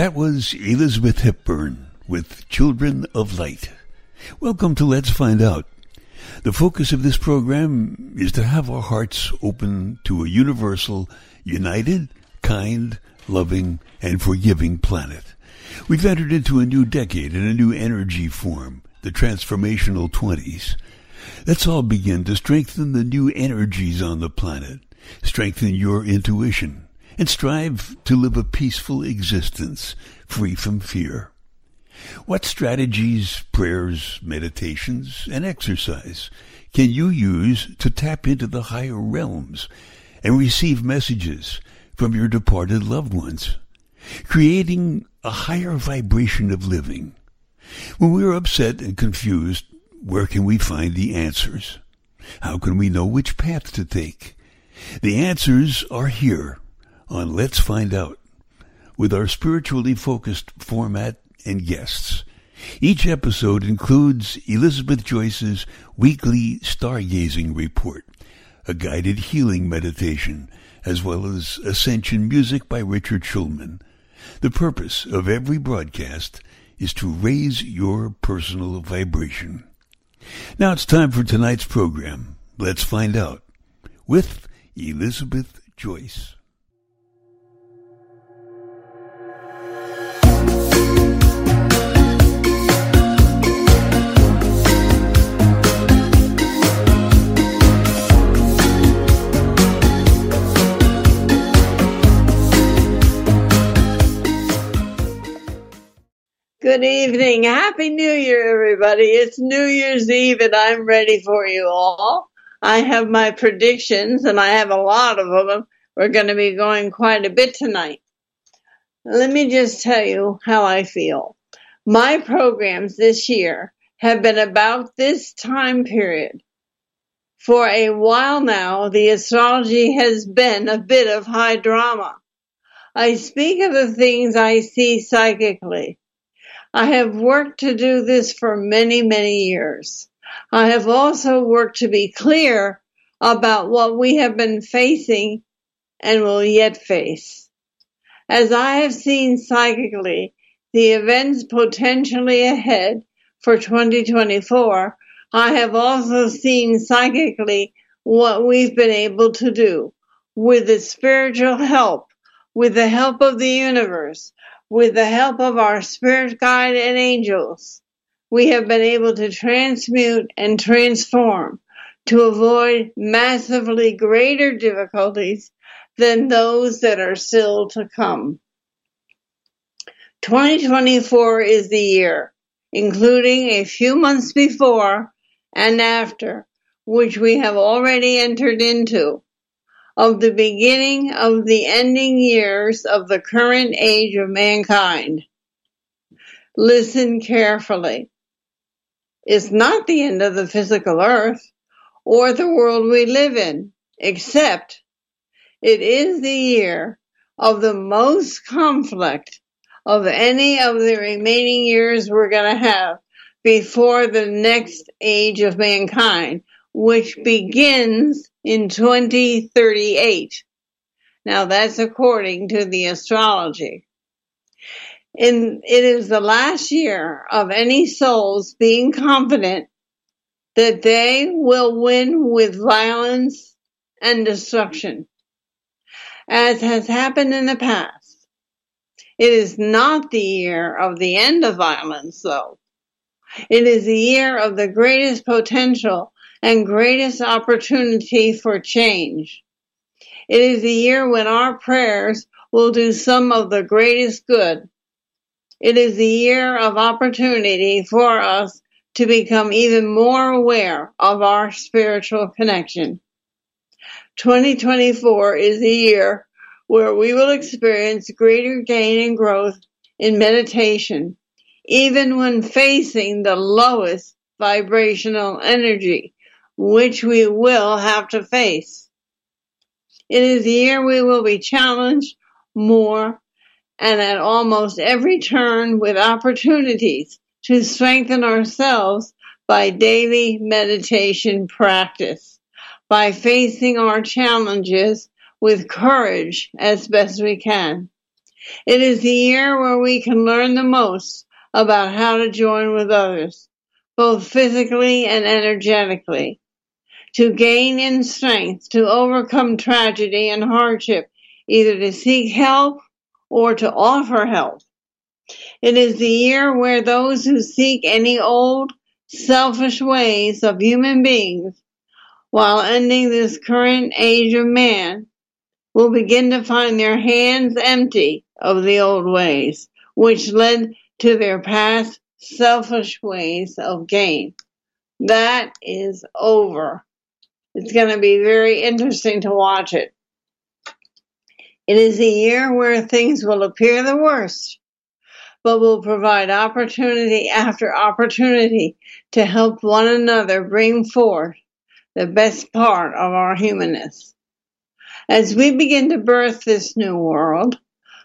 That was Elizabeth Hepburn with Children of Light. Welcome to Let's Find Out. The focus of this program is to have our hearts open to a universal, united, kind, loving, and forgiving planet. We've entered into a new decade and a new energy form, the transformational 20s. Let's all begin to strengthen the new energies on the planet, strengthen your intuition, and strive to live a peaceful existence, free from fear. What strategies, prayers, meditations, and exercise can you use to tap into the higher realms and receive messages from your departed loved ones, creating a higher vibration of living? When we are upset and confused, where can we find the answers? How can we know which path to take? The answers are here on Let's Find Out, with our spiritually focused format and guests. Each episode includes Elizabeth Joyce's weekly stargazing report, a guided healing meditation, as well as Ascension music by Richard Schulman. The purpose of every broadcast is to raise your personal vibration. Now it's time for tonight's program, Let's Find Out, with Elizabeth Joyce. Good evening. Happy New Year, everybody. It's New Year's Eve, and I'm ready for you all. I have my predictions, and I have a lot of them. We're going to be going quite a bit tonight. Let me just tell you how I feel. My programs this year have been about this time period. For a while now, the astrology has been a bit of high drama. I speak of the things I see psychically. I have worked to do this for many, many years. I have also worked to be clear about what we have been facing and will yet face. As I have seen psychically the events potentially ahead for 2024, I have also seen psychically what we've been able to do with the spiritual help, with the help of the universe, with the help of our spirit guide and angels. We have been able to transmute and transform to avoid massively greater difficulties than those that are still to come. 2024 is the year, including a few months before and after, which we have already entered into, of the beginning of the ending years of the current age of mankind. Listen carefully. It's not the end of the physical earth or the world we live in, except it is the year of the most conflict of any of the remaining years we're going to have before the next age of mankind, which begins in 2038. Now that's according to the astrology. It is the last year of any souls being confident that they will win with violence and destruction, as has happened in the past. It is not the year of the end of violence, though. It is the year of the greatest potential and greatest opportunity for change. It is the year when our prayers will do some of the greatest good. It is the year of opportunity for us to become even more aware of our spiritual connection. 2024 is the year where we will experience greater gain and growth in meditation, even when facing the lowest vibrational energy, which we will have to face. It is the year we will be challenged more and at almost every turn with opportunities to strengthen ourselves by daily meditation practice, by facing our challenges with courage as best we can. It is the year where we can learn the most about how to join with others, both physically and energetically, to gain in strength, to overcome tragedy and hardship, either to seek help or to offer help. It is the year where those who seek any old, selfish ways of human beings, while ending this current age of man, will begin to find their hands empty of the old ways, which led to their past selfish ways of gain. That is over. It's going to be very interesting to watch it. It is a year where things will appear the worst, but will provide opportunity after opportunity to help one another bring forth the best part of our humanness. As we begin to birth this new world,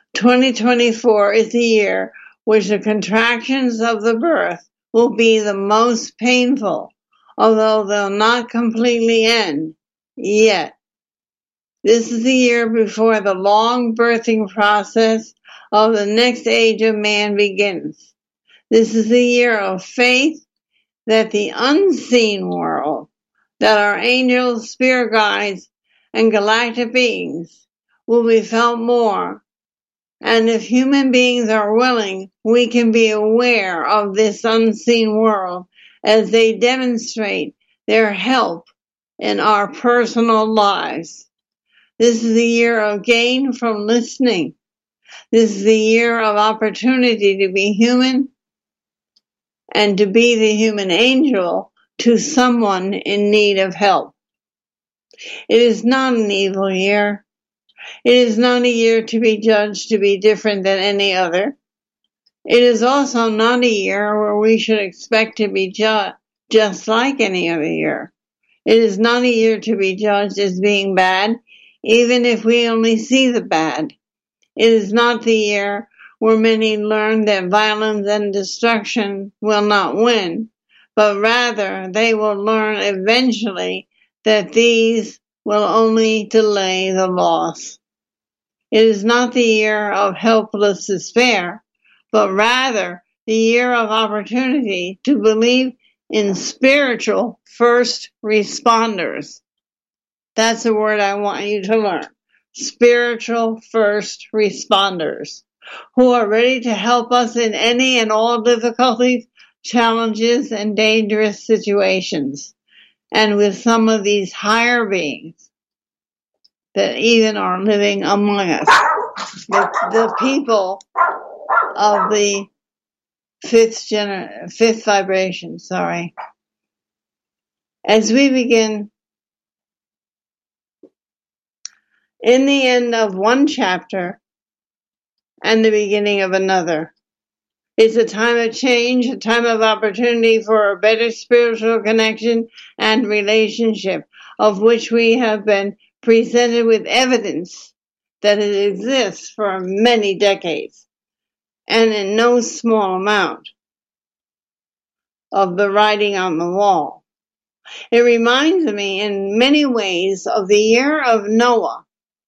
2024 is the year which the contractions of the birth will be the most painful, although they'll not completely end yet. This is the year before the long birthing process of the next age of man begins. This is the year of faith that the unseen world, that our angels, spirit guides, and galactic beings will be felt more. And if human beings are willing, we can be aware of this unseen world as they demonstrate their help in our personal lives. This is the year of gain from listening. This is the year of opportunity to be human and to be the human angel to someone in need of help. It is not an evil year. It is not a year to be judged to be different than any other. It is also not a year where we should expect to be just like any other year. It is not a year to be judged as being bad, even if we only see the bad. It is not the year where many learn that violence and destruction will not win, but rather they will learn eventually that these will only delay the loss. It is not the year of helpless despair, but rather the year of opportunity to believe in spiritual first responders. That's the word I want you to learn. Spiritual first responders who are ready to help us in any and all difficulties, challenges, and dangerous situations. And with some of these higher beings that even are living among us, the people of the fifth vibration, As we begin, in the end of one chapter and the beginning of another, it's a time of change, a time of opportunity for a better spiritual connection and relationship, of which we have been presented with evidence that it exists for many decades, and in no small amount of the writing on the wall. It reminds me in many ways of the year of Noah.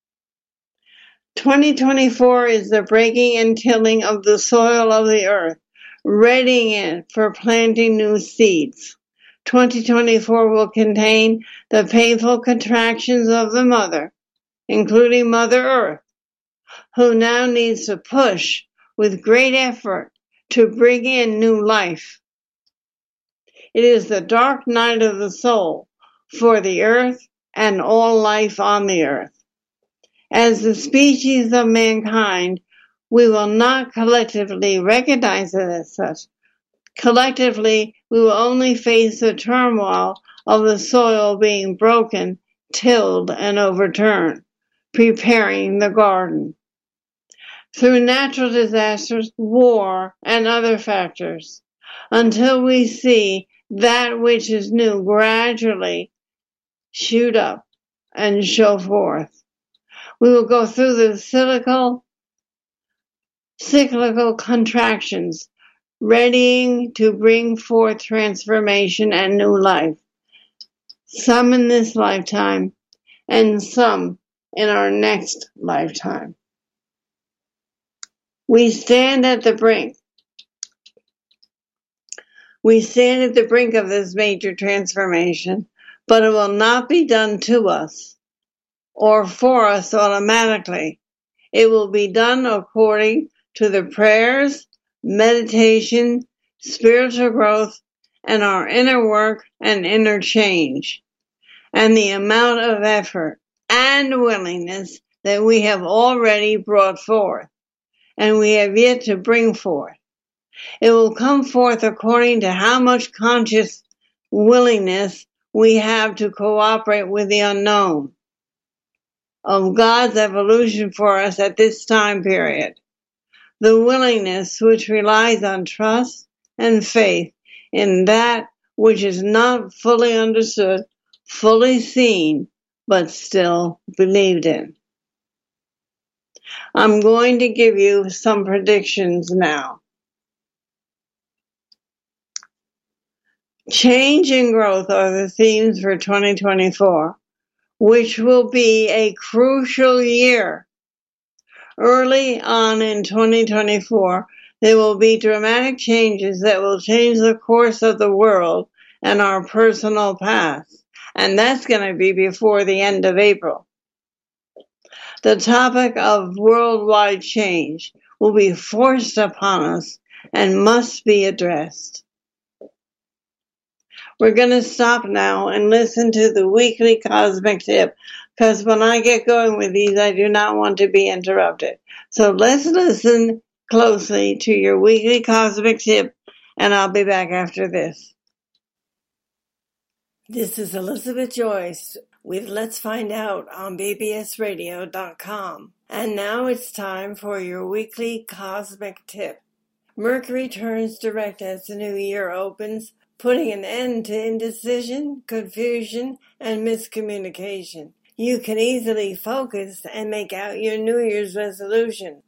2024 is the breaking and tilling of the soil of the earth, readying it for planting new seeds. 2024 will contain the painful contractions of the mother, including Mother Earth, who now needs to push with great effort to bring in new life. It is the dark night of the soul for the earth and all life on the earth. As the species of mankind, we will not collectively recognize it as such. Collectively, we will only face the turmoil of the soil being broken, tilled, and overturned, preparing the garden. Through natural disasters, war, and other factors, until we see that which is new gradually shoot up and show forth. We will go through the cyclical contractions, readying to bring forth transformation and new life, some in this lifetime and some in our next lifetime. We stand at the brink. We stand at the brink of this major transformation, but it will not be done to us or for us automatically. It will be done according to the prayers, meditation, spiritual growth, and our inner work and inner change, and the amount of effort and willingness that we have already brought forth, and we have yet to bring forth. It will come forth according to how much conscious willingness we have to cooperate with the unknown of God's evolution for us at this time period. The willingness which relies on trust and faith in that which is not fully understood, fully seen, but still believed in. I'm going to give you some predictions now. Change and growth are the themes for 2024, which will be a crucial year. Early on in 2024, there will be dramatic changes that will change the course of the world and our personal paths, and that's going to be before the end of April. The topic of worldwide change will be forced upon us and must be addressed. We're going to stop now and listen to the weekly cosmic tip, because when I get going with these, I do not want to be interrupted. So let's listen closely to your weekly cosmic tip, and I'll be back after this. This is Elizabeth Joyce with Let's Find Out on bbsradio.com. And now it's time for your weekly cosmic tip. Mercury turns direct as the new year opens, putting an end to indecision, confusion, and miscommunication. You can easily focus and make out your New Year's resolution.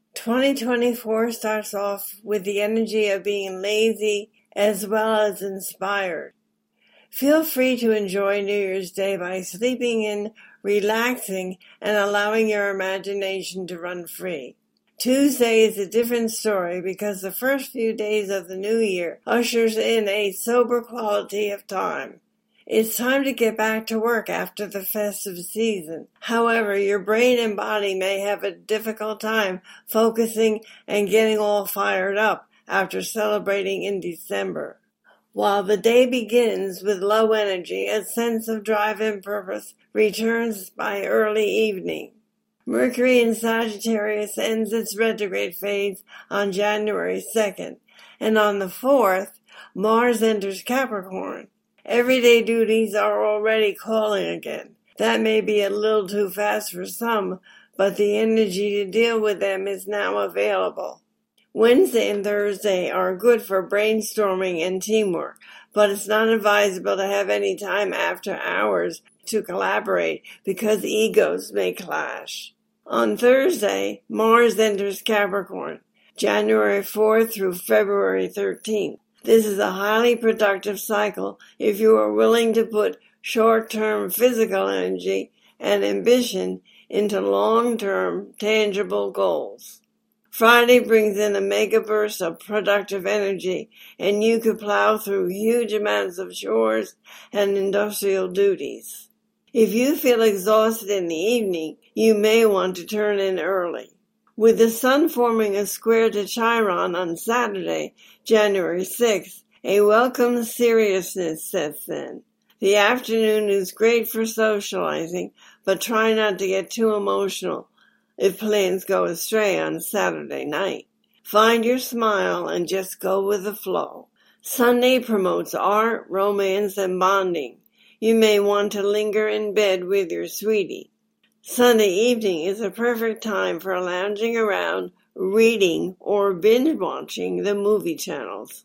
2024 starts off with the energy of being lazy as well as inspired. Feel free to enjoy New Year's Day by sleeping in, relaxing, and allowing your imagination to run free. Tuesday is a different story because the first few days of the new year ushers in a sober quality of time. It's time to get back to work after the festive season. However, your brain and body may have a difficult time focusing and getting all fired up after celebrating in December. While the day begins with low energy, a sense of drive and purpose returns by early evening. Mercury in Sagittarius ends its retrograde phase on January 2nd, and on the 4th, Mars enters Capricorn. Everyday duties are already calling again. That may be a little too fast for some, but the energy to deal with them is now available. Wednesday and Thursday are good for brainstorming and teamwork, but it's not advisable to have any time after hours to collaborate because egos may clash. On Thursday, Mars enters Capricorn, January 4th through February 13th. This is a highly productive cycle if you are willing to put short-term physical energy and ambition into long-term tangible goals. Friday brings in a mega burst of productive energy, and you could plow through huge amounts of chores and industrial duties. If you feel exhausted in the evening, you may want to turn in early. With the sun forming a square to Chiron on Saturday, January 6th, a welcome seriousness sets in. The afternoon is great for socializing, but try not to get too emotional if plans go astray on Saturday night. Find your smile and just go with the flow. Sunday promotes art, romance, and bonding. You may want to linger in bed with your sweetie. Sunday evening is a perfect time for lounging around, reading, or binge-watching the movie channels.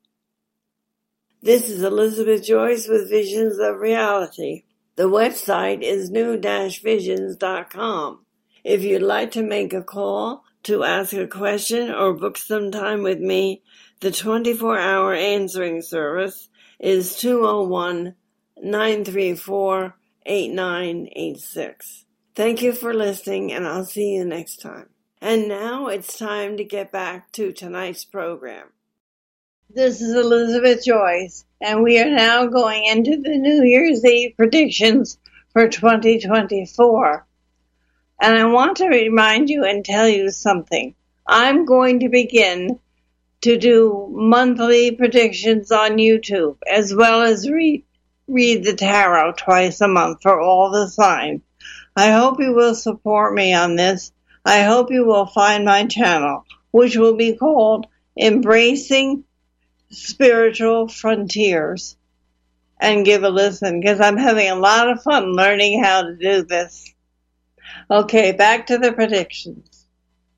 This is Elizabeth Joyce with Visions of Reality. The website is new-visions.com. If you'd like to make a call to ask a question or book some time with me, the 24-hour answering service is 201-934-8986. Thank you for listening, and I'll see you next time. And now it's time to get back to tonight's program. This is Elizabeth Joyce, and we are now going into the New Year's Eve predictions for 2024. And I want to remind you and tell you something. I'm going to begin to do monthly predictions on YouTube, as well as read the tarot twice a month for all the signs. I hope you will support me on this. I hope you will find my channel, which will be called Embracing Spiritual Frontiers, and give a listen, because I'm having a lot of fun learning how to do this. Okay, back to the predictions.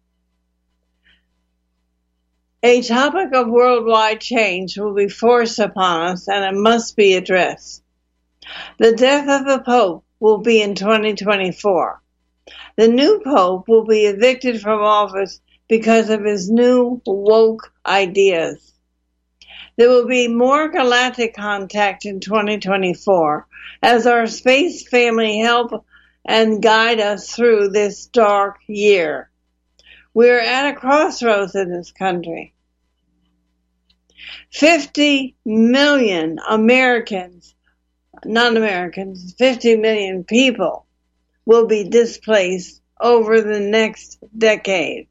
A topic of worldwide change will be forced upon us, and it must be addressed. The death of the Pope will be in 2024. The new Pope will be evicted from office because of his new woke ideas. There will be more galactic contact in 2024 as our space family help and guide us through this dark year. We're at a crossroads in this country. 50 million Americans, non-Americans, 50 million people will be displaced over the next decade.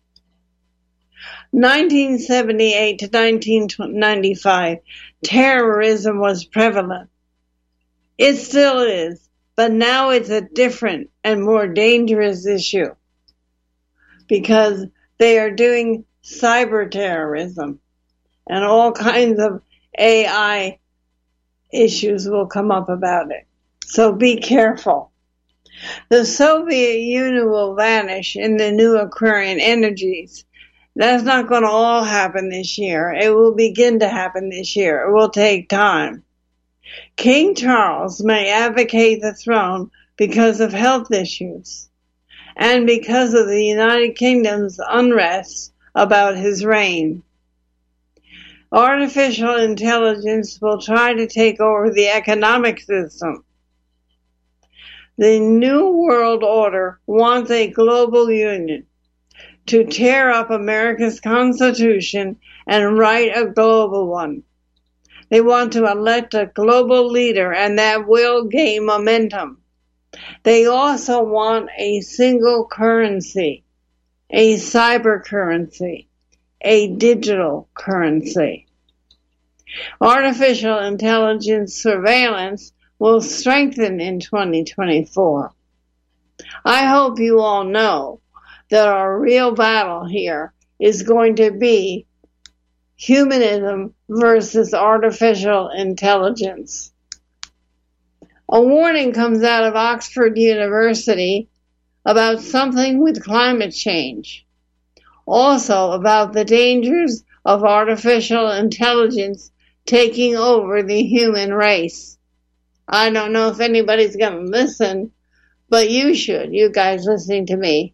1978 to 1995, terrorism was prevalent. It still is. But now it's a different and more dangerous issue because they are doing cyber terrorism, and all kinds of AI issues will come up about it. So be careful. The Soviet Union will vanish in the new Aquarian energies. That's not going to all happen this year. It will begin to happen this year. It will take time. King Charles may abdicate the throne because of health issues and because of the United Kingdom's unrest about his reign. Artificial intelligence will try to take over the economic system. The New World Order wants a global union to tear up America's Constitution and write a global one. They want to elect a global leader, and that will gain momentum. They also want a single currency, a cyber currency, a digital currency. Artificial intelligence surveillance will strengthen in 2024. I hope you all know that our real battle here is going to be humanism versus artificial intelligence. A warning comes out of Oxford University about something with climate change. Also about the dangers of artificial intelligence taking over the human race. I don't know if anybody's going to listen, but you should, you guys listening to me.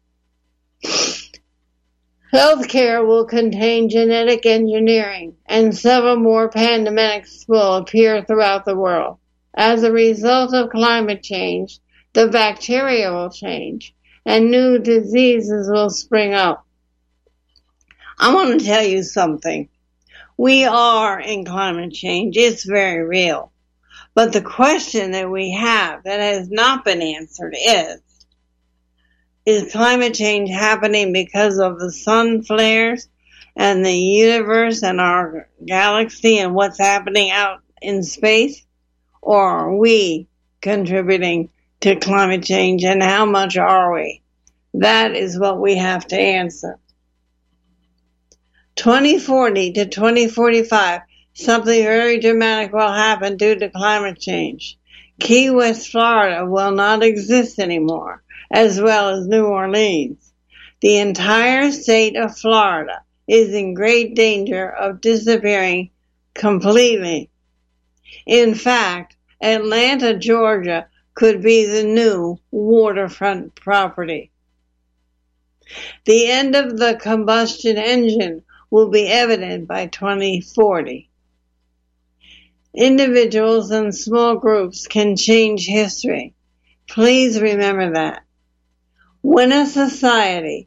Healthcare will contain genetic engineering, and several more pandemics will appear throughout the world. As a result of climate change, the bacteria will change, and new diseases will spring up. I want to tell you something. We are in climate change. It's very real. But the question that we have that has not been answered is climate change happening because of the sun flares and the universe and our galaxy and what's happening out in space? Or are we contributing to climate change, and how much are we? That is what we have to answer. 2040 to 2045, something very dramatic will happen due to climate change. Key West, Florida will not exist anymore, as well as New Orleans. The entire state of Florida is in great danger of disappearing completely. In fact, Atlanta, Georgia could be the new waterfront property. The end of the combustion engine will be evident by 2040. Individuals and small groups can change history. Please remember that. When a society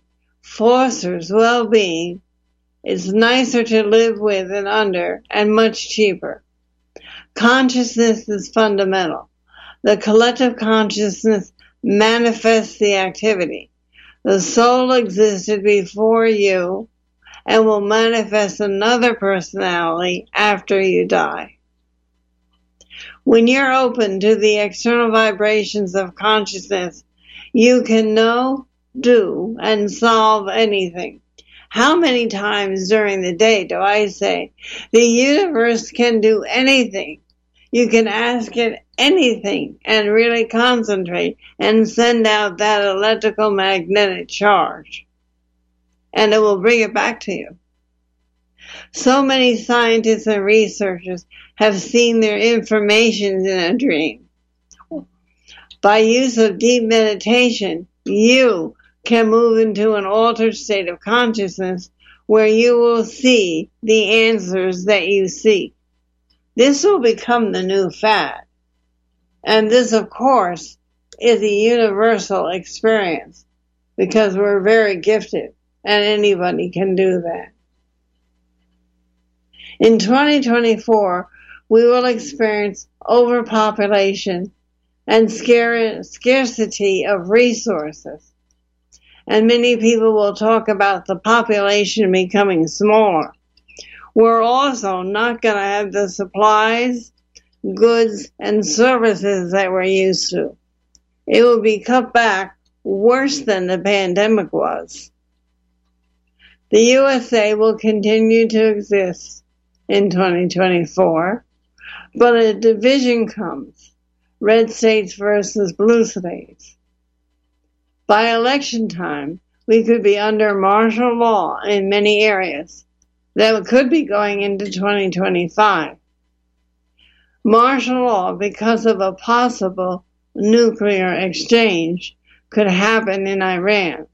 fosters well-being, is nicer to live with and under, and much cheaper. Consciousness is fundamental. The collective consciousness manifests the activity. The soul existed before you and will manifest another personality after you die. When you're open to the external vibrations of consciousness, you can know, do, and solve anything. How many times during the day do I say, the universe can do anything? You can ask it anything and really concentrate and send out that electrical magnetic charge. And it will bring it back to you. So many scientists and researchers have seen their information in a dream. By use of deep meditation, you can move into an altered state of consciousness where you will see the answers that you seek. This will become the new fad. And this, of course, is a universal experience because we're very gifted and anybody can do that. In 2024, we will experience overpopulation and scarcity of resources. And many people will talk about the population becoming smaller. We're also not going to have the supplies, goods, and services that we're used to. It will be cut back worse than the pandemic was. The USA will continue to exist in 2024, but a division comes, red states versus blue states. By election time, we could be under martial law in many areas. That could be going into 2025. Martial law, because of a possible nuclear exchange, could happen in Iran.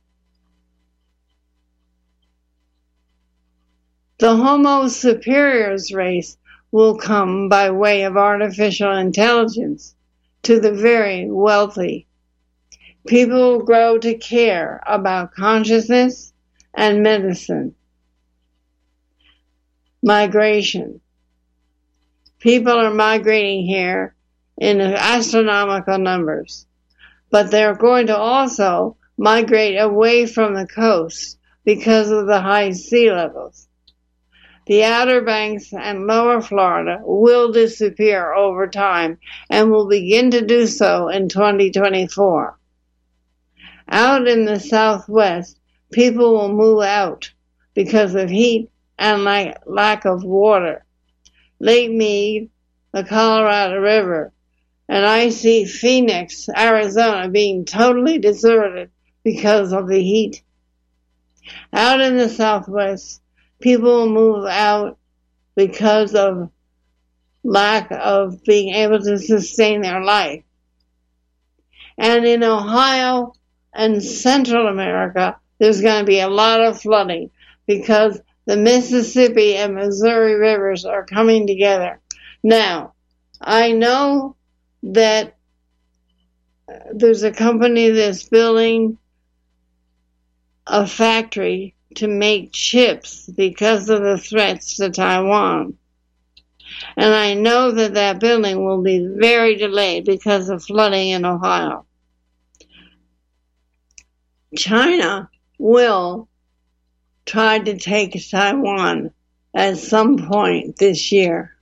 The Homo superiors race will come by way of artificial intelligence to the very wealthy. People will grow to care about consciousness and medicine. Migration. People are migrating here in astronomical numbers, but they're going to also migrate away from the coast because of the high sea levels. The Outer Banks and Lower Florida will disappear over time and will begin to do so in 2024. Out in the Southwest, people will move out because of heat and lack of water. Lake Mead, the Colorado River, and I see Phoenix, Arizona being totally deserted because of the heat. Out in the Southwest, people will move out because of lack of being able to sustain their life. And in Ohio and Central America, there's going to be a lot of flooding because the Mississippi and Missouri rivers are coming together. Now, I know that there's a company that's building a factory to make chips because of the threats to Taiwan. And I know that that building will be very delayed because of flooding in Ohio. China will try to take Taiwan at some point this year.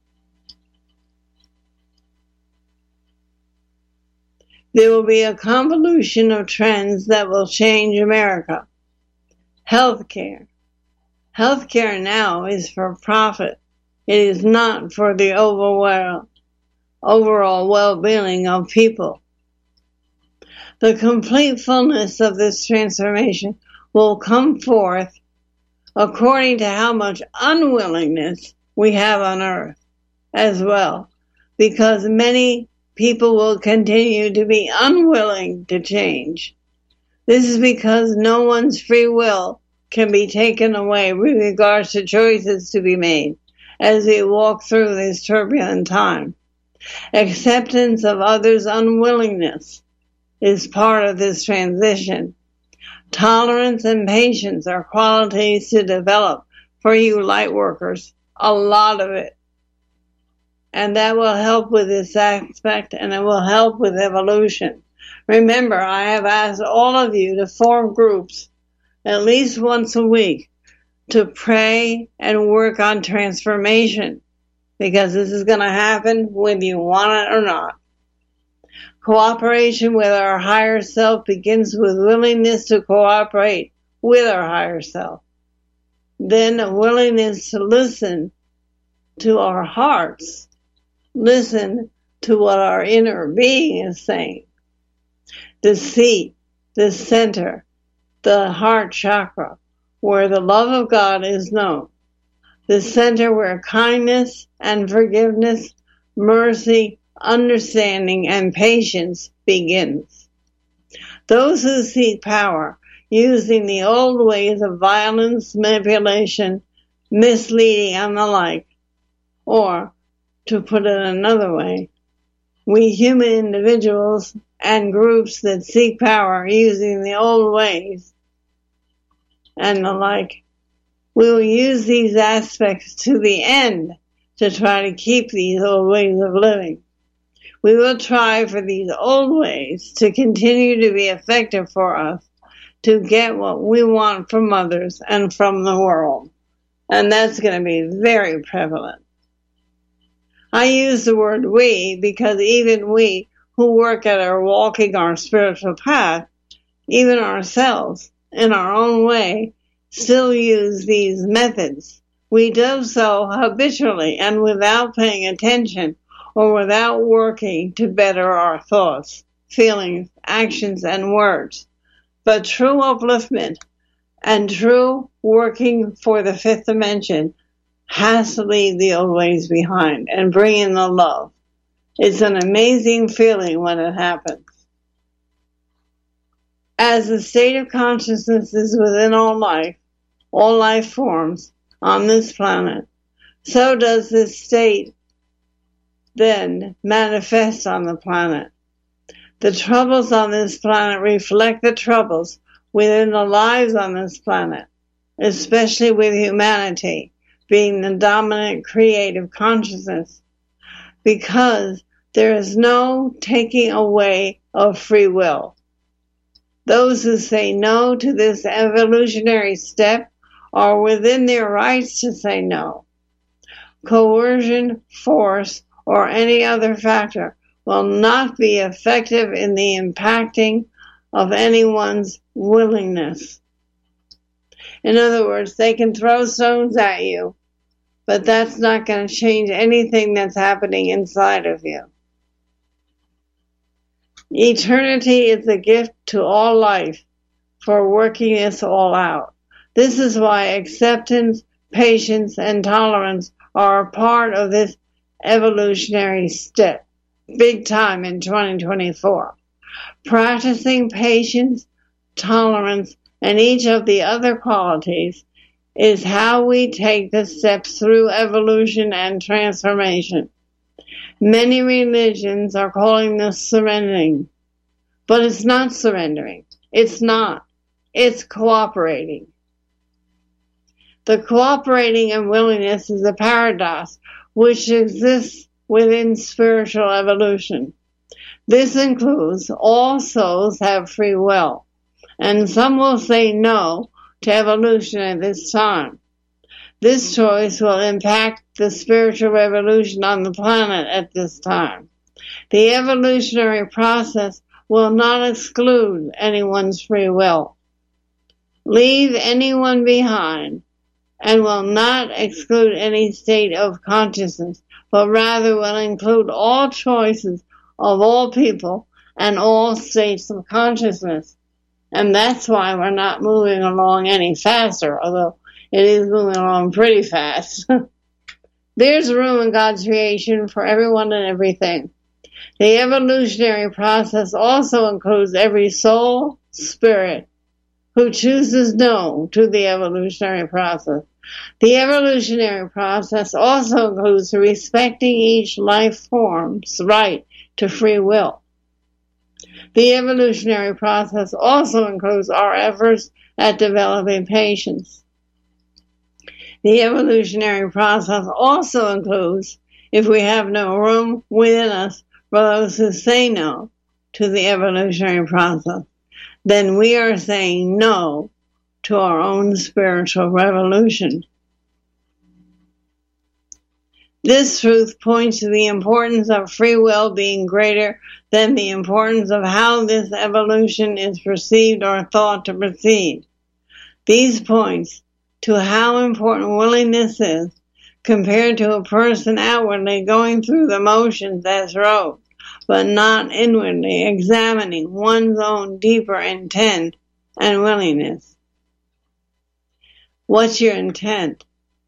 There will be a convolution of trends that will change America. Healthcare. Healthcare now is for profit. It is not for the overall well-being of people. The complete fullness of this transformation will come forth according to how much unwillingness we have on earth as well, because many people will continue to be unwilling to change. This is because no one's free will can be taken away with regards to choices to be made as we walk through this turbulent time. Acceptance of others' unwillingness is part of this transition. Tolerance and patience are qualities to develop for you light workers, a lot of it. And that will help with this aspect, and it will help with evolution. Remember, I have asked all of you to form groups at least once a week to pray and work on transformation, because this is going to happen whether you want it or not. Cooperation with our higher self begins with willingness to cooperate with our higher self. Then a willingness to listen to our hearts, listen to what our inner being is saying. The seat, the center, the heart chakra, where the love of God is known. The center where kindness and forgiveness, mercy, understanding, and patience begins. Those who seek power using the old ways of violence, manipulation, misleading, and the like, or, to put it another way, we human individuals and groups that seek power using the old ways and the like, we will use these aspects to the end to try to keep these old ways of living. We will try for these old ways to continue to be effective for us, to get what we want from others and from the world. And that's going to be very prevalent. I use the word we because even we who work at our walking our spiritual path, even ourselves, in our own way, still use these methods. We do so habitually and without paying attention or without working to better our thoughts, feelings, actions, and words. But true upliftment and true working for the fifth dimension has to leave the old ways behind and bring in the love. It's an amazing feeling when it happens. As the state of consciousness is within all life forms on this planet, so does this state then manifest on the planet. The troubles on this planet reflect the troubles within the lives on this planet, especially with humanity being the dominant creative consciousness, because there is no taking away of free will. Those who say no to this evolutionary step are within their rights to say no. Coercion, force, or any other factor will not be effective in the impacting of anyone's willingness. In other words, they can throw stones at you, but that's not going to change anything that's happening inside of you. Eternity is a gift to all life for working this all out. This is why acceptance, patience, and tolerance are a part of this evolutionary step, big time in 2024. Practicing patience, tolerance, and each of the other qualities is how we take the steps through evolution and transformation. Many religions are calling this surrendering, but it's not surrendering. It's not. It's cooperating. The cooperating and willingness is a paradox which exists within spiritual evolution. This includes all souls have free will, and some will say no to evolution at this time. This choice will impact the spiritual revolution on the planet at this time. The evolutionary process will not exclude anyone's free will, leave anyone behind, and will not exclude any state of consciousness, but rather will include all choices of all people and all states of consciousness. And that's why we're not moving along any faster, although it is moving along pretty fast. There's room in God's creation for everyone and everything. The evolutionary process also includes every soul, spirit, who chooses no to the evolutionary process. The evolutionary process also includes respecting each life form's right to free will. The evolutionary process also includes our efforts at developing patience. The evolutionary process also includes if we have no room within us for those who say no to the evolutionary process, then we are saying no to our own spiritual revolution. This truth points to the importance of free will being greater than the importance of how this evolution is perceived or thought to proceed. These points to how important willingness is compared to a person outwardly going through the motions as rote, but not inwardly examining one's own deeper intent and willingness. What's your intent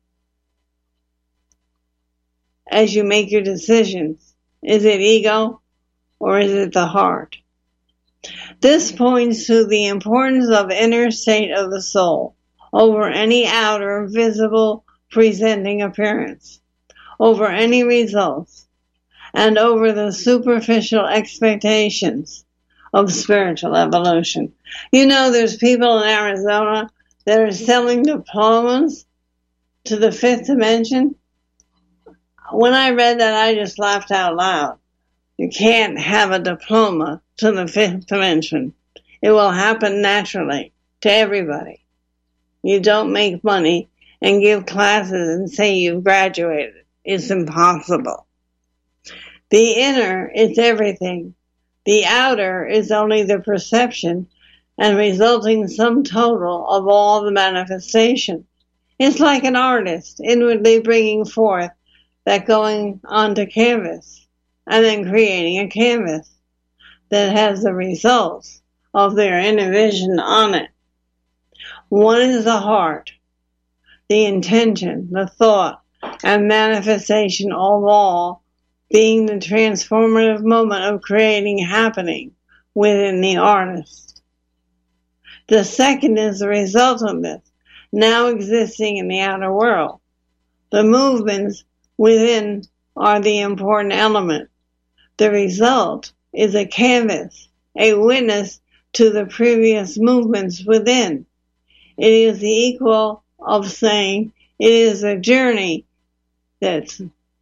as you make your decisions? Is it ego or is it the heart? This points to the importance of inner state of the soul over any outer visible presenting appearance, over any results, and over the superficial expectations of spiritual evolution. You know, there's people in Arizona that are selling diplomas to the fifth dimension. When I read that, I just laughed out loud. You can't have a diploma to the fifth dimension. It will happen naturally to everybody. You don't make money and give classes and say you've graduated. It's impossible. The inner is everything. The outer is only the perception and resulting sum total of all the manifestation. It's like an artist inwardly bringing forth that going onto canvas and then creating a canvas that has the results of their inner vision on it. One is the heart, the intention, the thought, and manifestation of all being the transformative moment of creating happening within the artist. The second is the result of this, now existing in the outer world. The movements within are the important element. The result is a canvas, a witness to the previous movements within. It is the equal of saying it is a journey that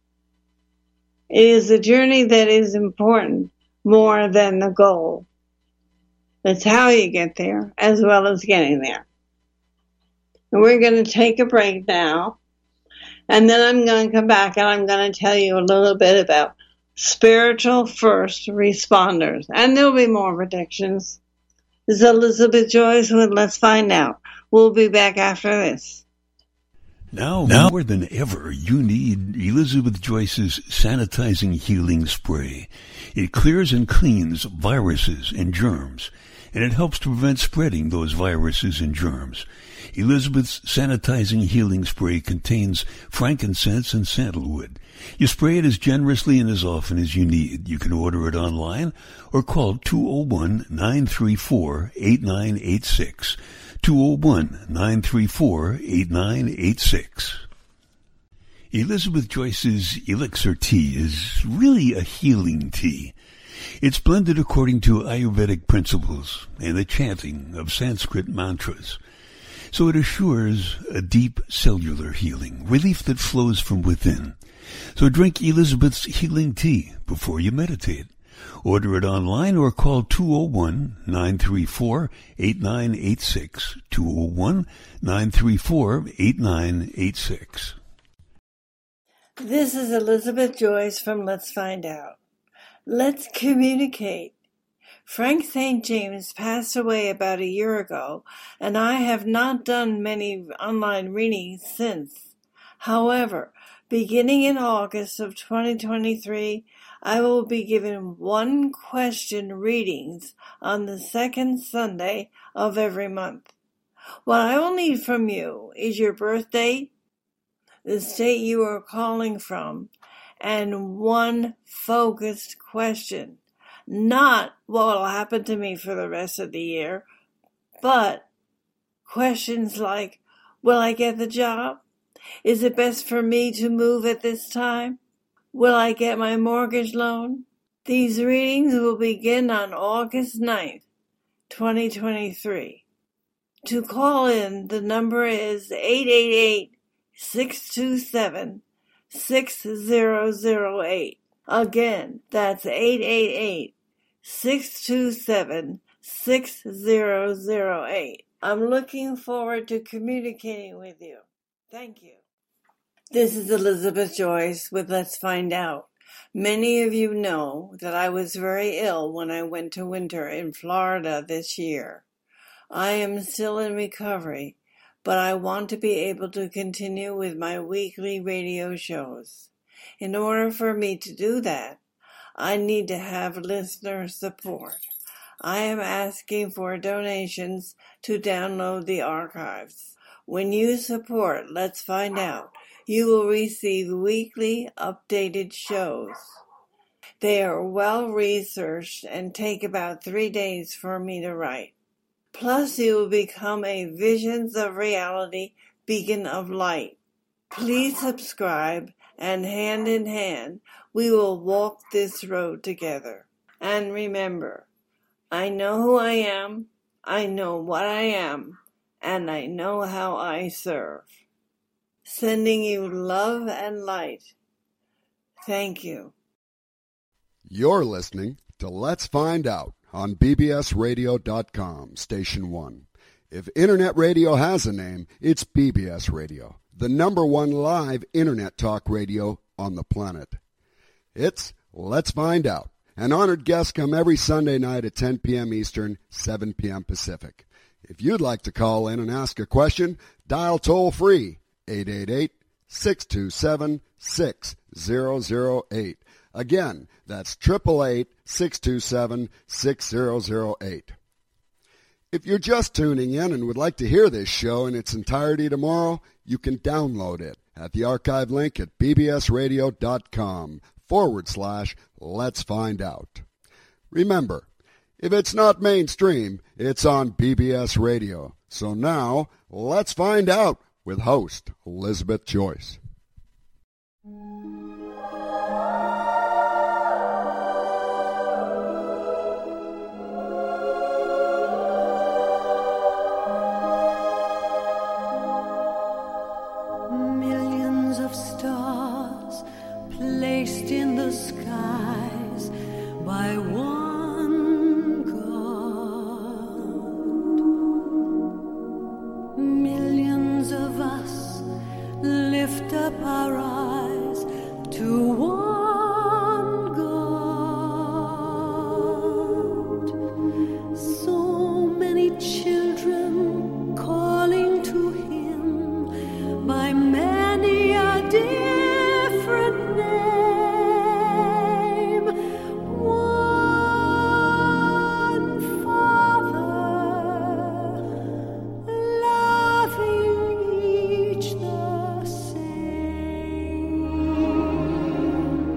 is important more than the goal. That's how you get there, as well as getting there. And we're going to take a break now, and then I'm going to come back and I'm going to tell you a little bit about spiritual first responders. And there'll be more predictions. This is Elizabeth Joyce with Let's Find Out. We'll be back after this. Now more than ever, you need Elizabeth Joyce's Sanitizing Healing Spray. It clears and cleans viruses and germs, and it helps to prevent spreading those viruses and germs. Elizabeth's Sanitizing Healing Spray contains frankincense and sandalwood. You spray it as generously and as often as you need. You can order it online or call 201-934-8986. 201-934-8986. Elizabeth Joyce's Elixir Tea is really a healing tea. It's blended according to Ayurvedic principles and the chanting of Sanskrit mantras. So it assures a deep cellular healing, relief that flows from within. So drink Elizabeth's healing tea before you meditate. Order it online or call 201-934-8986. 201-934-8986. This is Elizabeth Joyce from Let's Find Out. Let's communicate. Frank St. James passed away about a year ago, and I have not done many online readings since. However, beginning in August of 2023, I will be giving one-question readings on the second Sunday of every month. What I will need from you is your birth date, the state you are calling from, and one focused question. Not what will happen to me for the rest of the year, but questions like, will I get the job? Is it best for me to move at this time? Will I get my mortgage loan? These readings will begin on August 9th, 2023. To call in, the number is 888-627-6008. Again, that's 888-627-6008. I'm looking forward to communicating with you. Thank you. This is Elizabeth Joyce with Let's Find Out. Many of you know that I was very ill when I went to winter in Florida this year. I am still in recovery, but I want to be able to continue with my weekly radio shows. In order for me to do that, I need to have listener support. I am asking for donations to download the archives. When you support Let's Find Out, you will receive weekly updated shows. They are well researched and take about 3 days for me to write. Plus, you will become a Visions of Reality beacon of light. Please subscribe, and hand in hand, we will walk this road together. And remember, I know who I am, I know what I am, and I know how I serve. Sending you love and light. Thank you. You're listening to Let's Find Out on bbsradio.com, Station 1. If Internet radio has a name, it's BBS Radio, the #1 live Internet talk radio on the planet. It's Let's Find Out. An honored guest come every Sunday night at 10 p.m. Eastern, 7 p.m. Pacific. If you'd like to call in and ask a question, dial toll-free 888-627-6008. Again, that's 888-627-6008. If you're just tuning in and would like to hear this show in its entirety tomorrow, you can download it at the archive link at bbsradio.com/Let's Find Out. Remember, if it's not mainstream, it's on BBS Radio. So now, let's find out with host Elizabeth Joyce. Millions of stars placed in the skies by one God. Millions of us lift up our eyes to one God. So many children calling to Him by many a different name. One Father, loving each the same.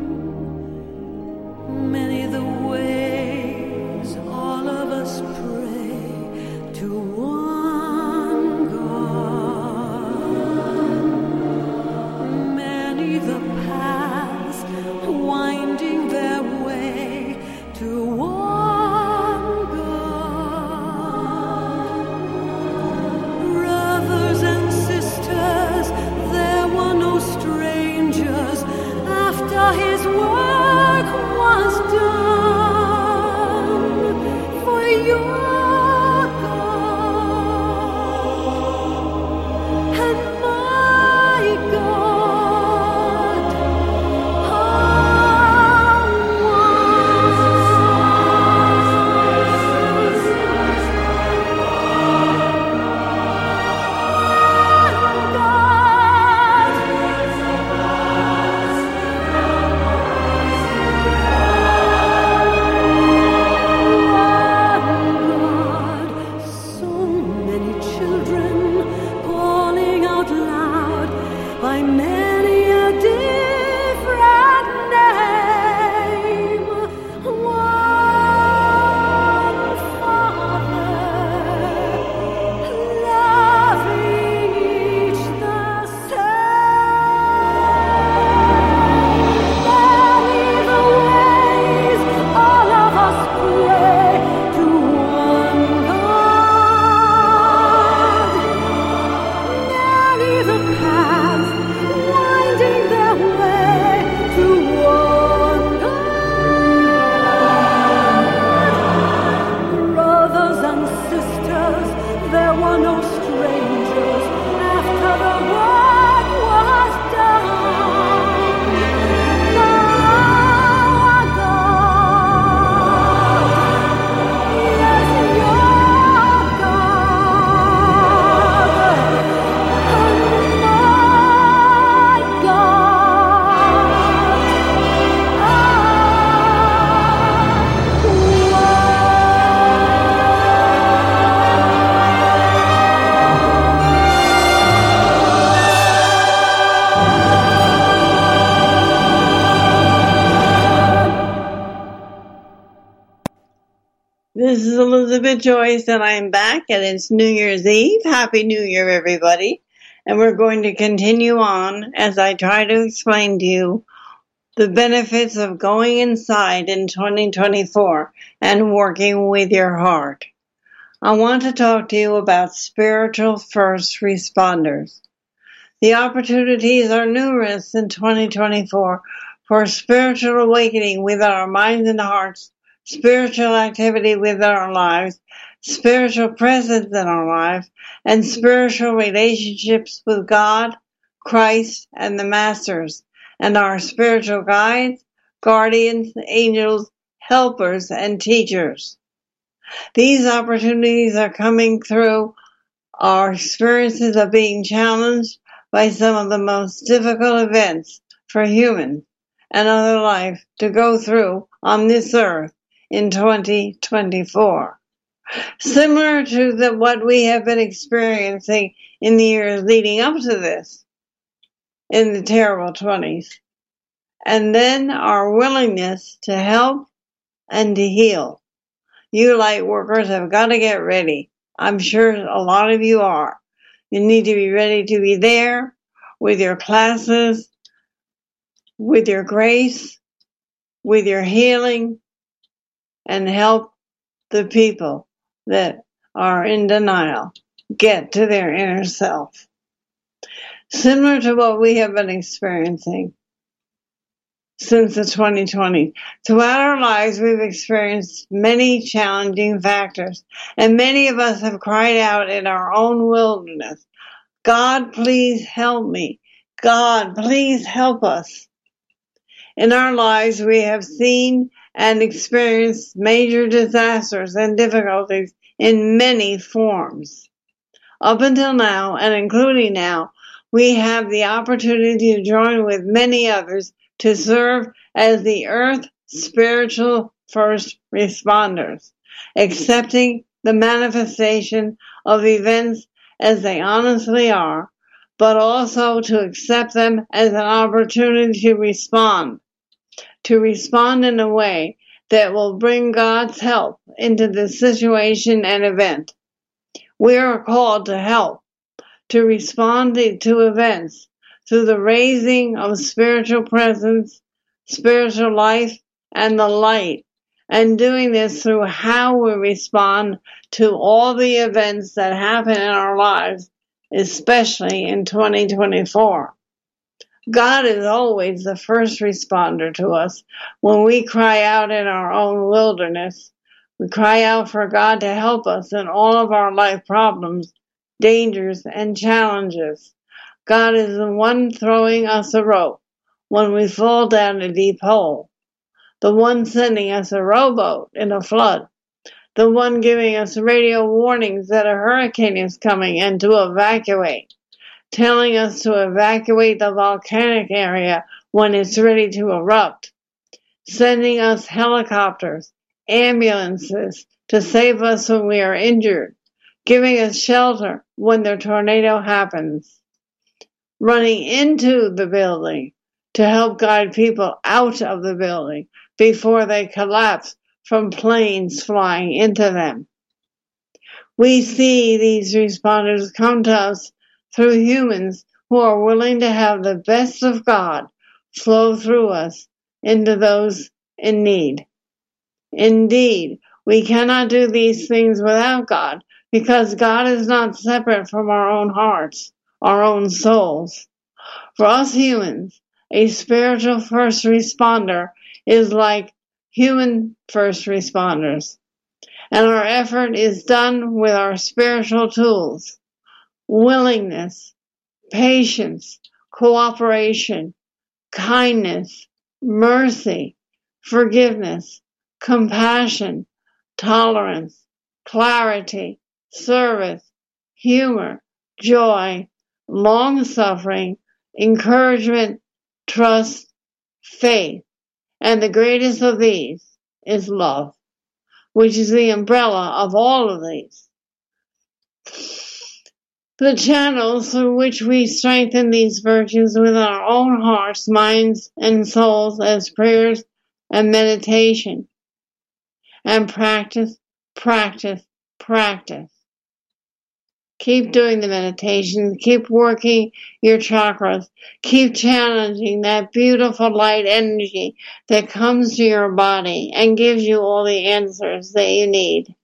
is Elizabeth Joyce, and I am back, and it's New Year's Eve. Happy New Year, everybody. And we're going to continue on as I try to explain to you the benefits of going inside in 2024 and working with your heart. I want to talk to you about spiritual first responders. The opportunities are numerous in 2024 for spiritual awakening within our minds and hearts, spiritual activity within our lives, spiritual presence in our lives, and spiritual relationships with God, Christ, and the Masters, and our spiritual guides, guardians, angels, helpers, and teachers. These opportunities are coming through our experiences of being challenged by some of the most difficult events for humans and other life to go through on this earth in 2024. Similar to what we have been experiencing in the years leading up to this, in the terrible 20s. And then our willingness to help and to heal. You light workers have got to get ready. I'm sure a lot of you are. You need to be ready to be there with your classes, with your grace, with your healing, and help the people that are in denial get to their inner self. Similar to what we have been experiencing since the 2020. Throughout our lives, we've experienced many challenging factors, and many of us have cried out in our own wilderness, God, please help me. God, please help us. In our lives, we have seen and experienced major disasters and difficulties in many forms. Up until now, and including now, we have the opportunity to join with many others to serve as the earth spiritual first responders, accepting the manifestation of events as they honestly are, but also to accept them as an opportunity to respond in a way that will bring God's help into the situation and event. We are called to help, to respond to events through the raising of spiritual presence, spiritual life, and the light, and doing this through how we respond to all the events that happen in our lives, especially in 2024. God is always the first responder to us. When we cry out in our own wilderness, we cry out for God to help us in all of our life problems, dangers, and challenges. God is the one throwing us a rope when we fall down a deep hole, the one sending us a rowboat in a flood, the one giving us radio warnings that a hurricane is coming and to evacuate, telling us to evacuate the volcanic area when it's ready to erupt, sending us helicopters, ambulances to save us when we are injured, giving us shelter when the tornado happens, running into the building to help guide people out of the building before they collapse from planes flying into them. We see these responders come to us through humans who are willing to have the best of God flow through us into those in need. Indeed, we cannot do these things without God, because God is not separate from our own hearts, our own souls. For us humans, a spiritual first responder is like human first responders, and our effort is done with our spiritual tools: willingness, patience, cooperation, kindness, mercy, forgiveness, compassion, tolerance, clarity, service, humor, joy, long-suffering, encouragement, trust, faith, and the greatest of these is love, which is the umbrella of all of these. The channels through which we strengthen these virtues within our own hearts, minds, and souls as prayers and meditation and practice practice, practice. Keep doing the meditation. Keep working your chakras. Keep challenging that beautiful light energy that comes to your body and gives you all the answers that you need.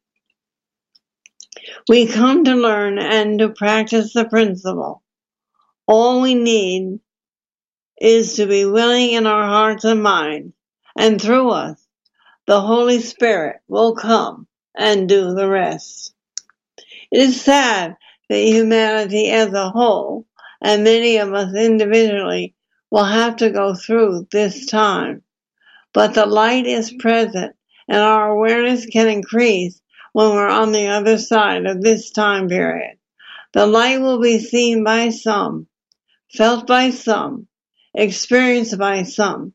We come to learn and to practice the principle. All we need is to be willing in our hearts and minds, and through us, the Holy Spirit will come and do the rest. It is sad that humanity as a whole, and many of us individually, will have to go through this time. But the light is present, and our awareness can increase when we're on the other side of this time period. The light will be seen by some, felt by some, experienced by some,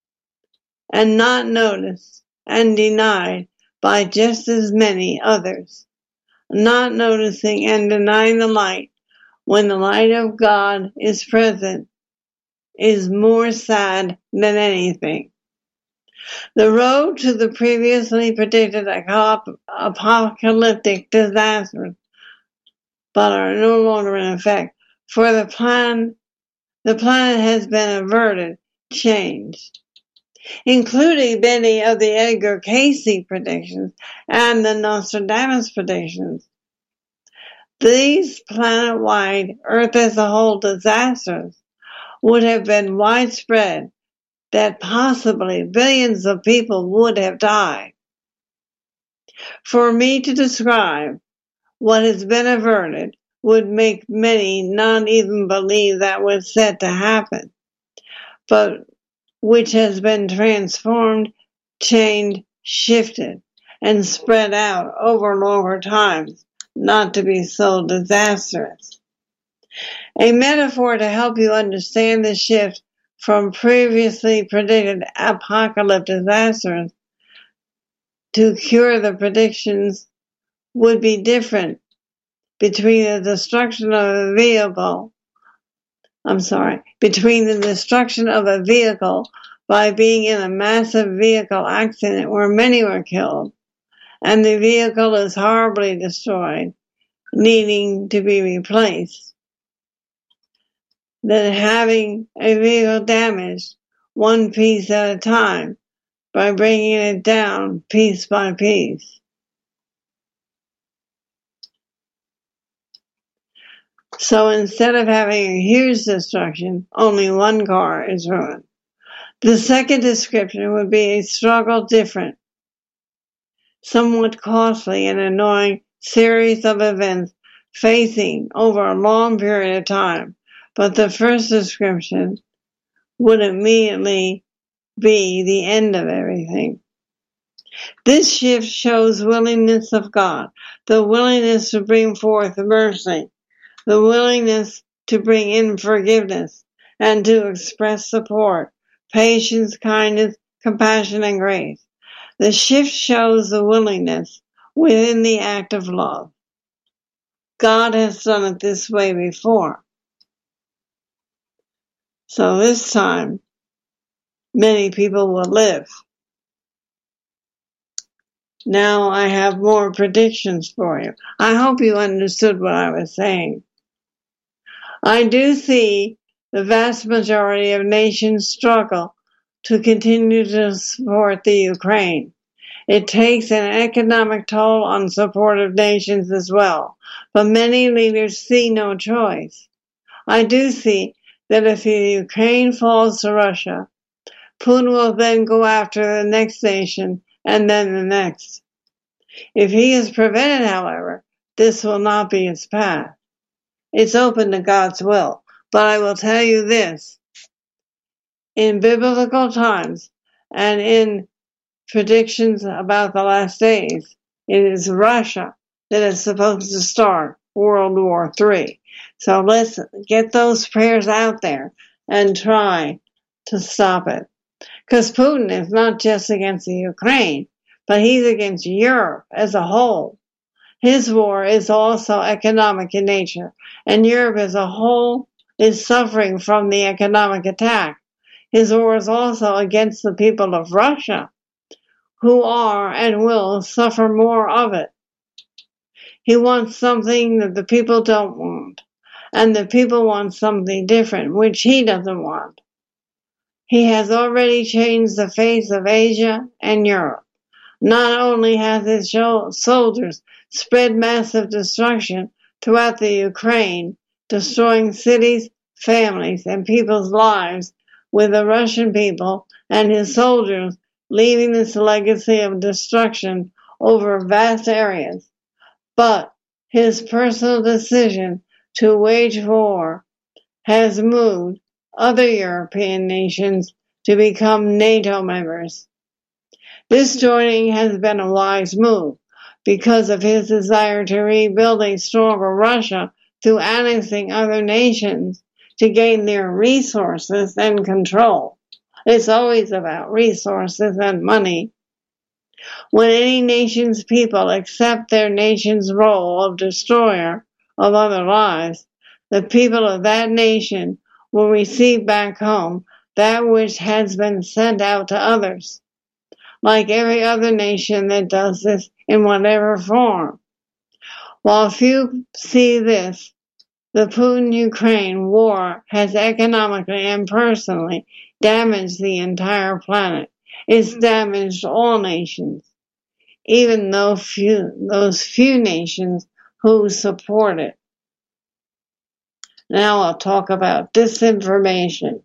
and not noticed and denied by just as many others. Not noticing and denying the light when the light of God is present is more sad than anything. The road to the previously predicted apocalyptic disasters, but are no longer in effect, for the planet has been averted, changed, including many of the Edgar Cayce predictions and the Nostradamus predictions. These planet-wide, Earth as a whole disasters would have been widespread, that possibly billions of people would have died. For me to describe what has been averted would make many not even believe that was said to happen, but which has been transformed, changed, shifted, and spread out over longer times, not to be so disastrous. A metaphor to help you understand the shift from previously predicted apocalyptic disasters to cure the predictions would be different between the destruction of a vehicle by being in a massive vehicle accident where many were killed, and the vehicle is horribly destroyed, needing to be replaced, than having a vehicle damaged one piece at a time by bringing it down piece by piece. So instead of having a huge destruction, only one car is ruined. The second description would be a struggle different, somewhat costly and annoying series of events facing over a long period of time. But the first description would immediately be the end of everything. This shift shows willingness of God, the willingness to bring forth mercy, the willingness to bring in forgiveness, and to express support, patience, kindness, compassion, and grace. The shift shows the willingness within the act of love. God has done it this way before. So this time, many people will live. Now I have more predictions for you. I hope you understood what I was saying. I do see the vast majority of nations struggle to continue to support the Ukraine. It takes an economic toll on supportive nations as well, but many leaders see no choice. I do see that if the Ukraine falls to Russia, Putin will then go after the next nation and then the next. If he is prevented, however, this will not be his path. It's open to God's will. But I will tell you this. In biblical times and in predictions about the last days, it is Russia that is supposed to start World War III. So let's get those prayers out there and try to stop it. Because Putin is not just against the Ukraine, but he's against Europe as a whole. His war is also economic in nature, and Europe as a whole is suffering from the economic attack. His war is also against the people of Russia, who are and will suffer more of it. He wants something that the people don't want, and the people want something different, which he doesn't want. He has already changed the face of Asia and Europe. Not only has his soldiers spread massive destruction throughout the Ukraine, destroying cities, families, and people's lives, with the Russian people and his soldiers leaving this legacy of destruction over vast areas, but his personal decision to wage war has moved other European nations to become NATO members. This joining has been a wise move because of his desire to rebuild a stronger Russia through annexing other nations to gain their resources and control. It's always about resources and money. When any nation's people accept their nation's role of destroyer of other lives, the people of that nation will receive back home that which has been sent out to others, like every other nation that does this in whatever form. While few see this, the Putin-Ukraine war has economically and personally damaged the entire planet. It's damaged all nations, even those few nations who support it. Now I'll talk about disinformation.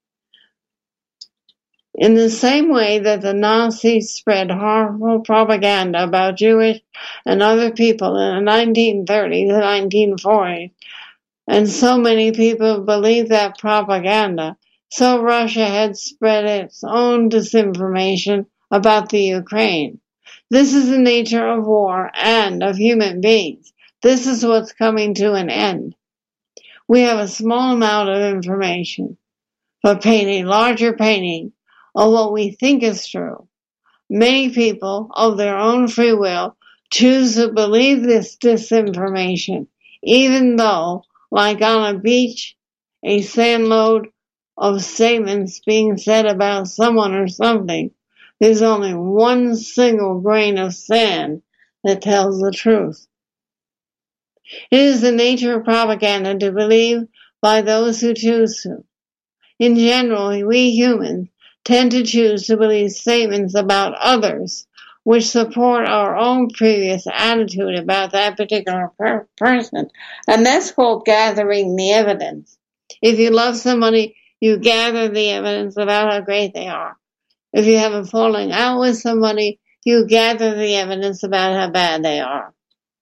In the same way that the Nazis spread harmful propaganda about Jewish and other people in the 1930s and 1940s, and so many people believed that propaganda, so Russia had spread its own disinformation about the Ukraine. This is the nature of war and of human beings. This is what's coming to an end. We have a small amount of information, but paint a larger painting of what we think is true. Many people, of their own free will, choose to believe this disinformation, even though, like on a beach, a sandload of statements being said about someone or something, there's only one single grain of sand that tells the truth. It is the nature of propaganda to believe by those who choose to. In general, we humans tend to choose to believe statements about others which support our own previous attitude about that particular person. And that's called gathering the evidence. If you love somebody, you gather the evidence about how great they are. If you have a falling out with somebody, you gather the evidence about how bad they are.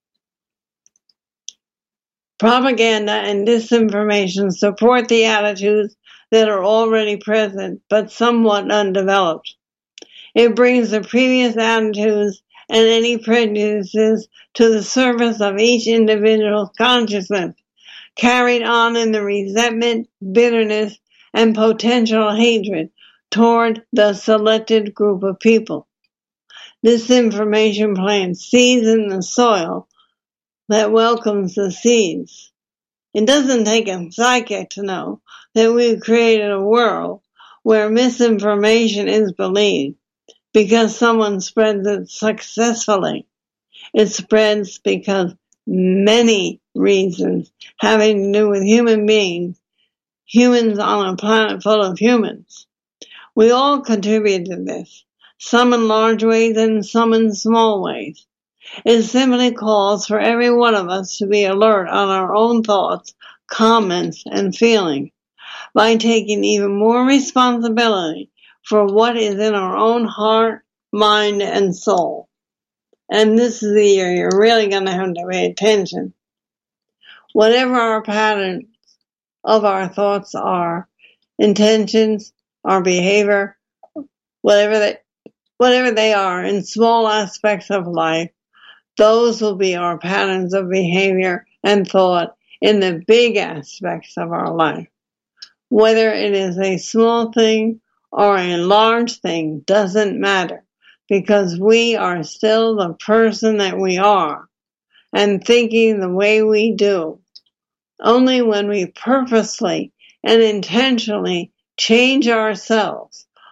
Propaganda and disinformation support the attitudes that are already present, but somewhat undeveloped. It brings the previous attitudes and any prejudices to the surface of each individual's consciousness, carried on in the resentment, bitterness, and potential hatred toward the selected group of people. This information plants seeds in the soil that welcomes the seeds. It doesn't take a psychic to know that we've created a world where misinformation is believed because someone spreads it successfully. It spreads because many reasons having to do with human beings, humans on a planet full of humans. We all contribute to this, some in large ways and some in small ways. It simply calls for every one of us to be alert on our own thoughts, comments, and feelings by taking even more responsibility for what is in our own heart, mind, and soul. And this is the year you're really going to have to pay attention. Whatever our patterns of our thoughts are, intentions, our behavior, whatever they are in small aspects of life, those will be our patterns of behavior and thought in the big aspects of our life. Whether it is a small thing or a large thing doesn't matter, because we are still the person that we are and thinking the way we do. Only when we purposely and intentionally change ourselves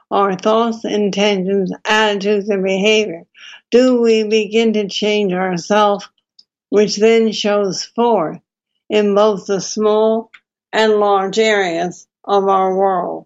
our thoughts, intentions, attitudes, and behavior do we begin to change ourselves, which then shows forth in both the small and large areas of our world.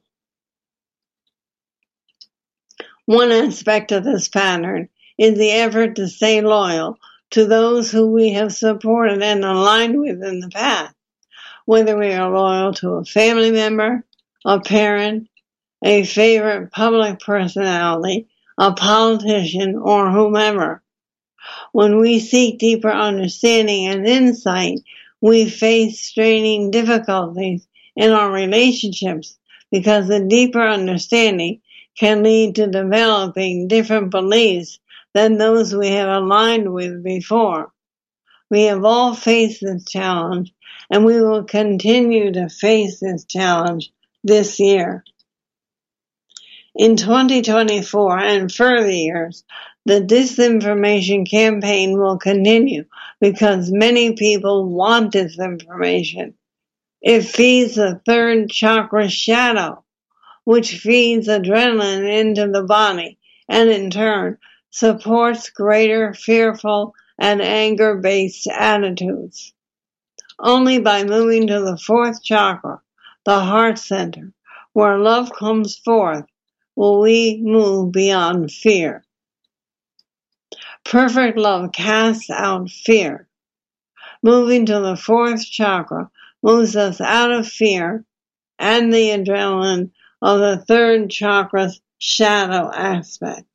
One aspect of this pattern is the effort to stay loyal to those who we have supported and aligned with in the past, whether we are loyal to a family member, a parent, a favorite public personality, a politician, or whomever. When we seek deeper understanding and insight, we face straining difficulties in our relationships because the deeper understanding can lead to developing different beliefs than those we have aligned with before. We have all faced this challenge, and we will continue to face this challenge this year. In 2024 and further years, the disinformation campaign will continue because many people want disinformation. It feeds the third chakra shadow, which feeds adrenaline into the body and in turn supports greater fearful and anger-based attitudes. Only by moving to the fourth chakra, the heart center, where love comes forth, will we move beyond fear. Perfect love casts out fear. Moving to the fourth chakra moves us out of fear and the adrenaline of the third chakra's shadow aspect.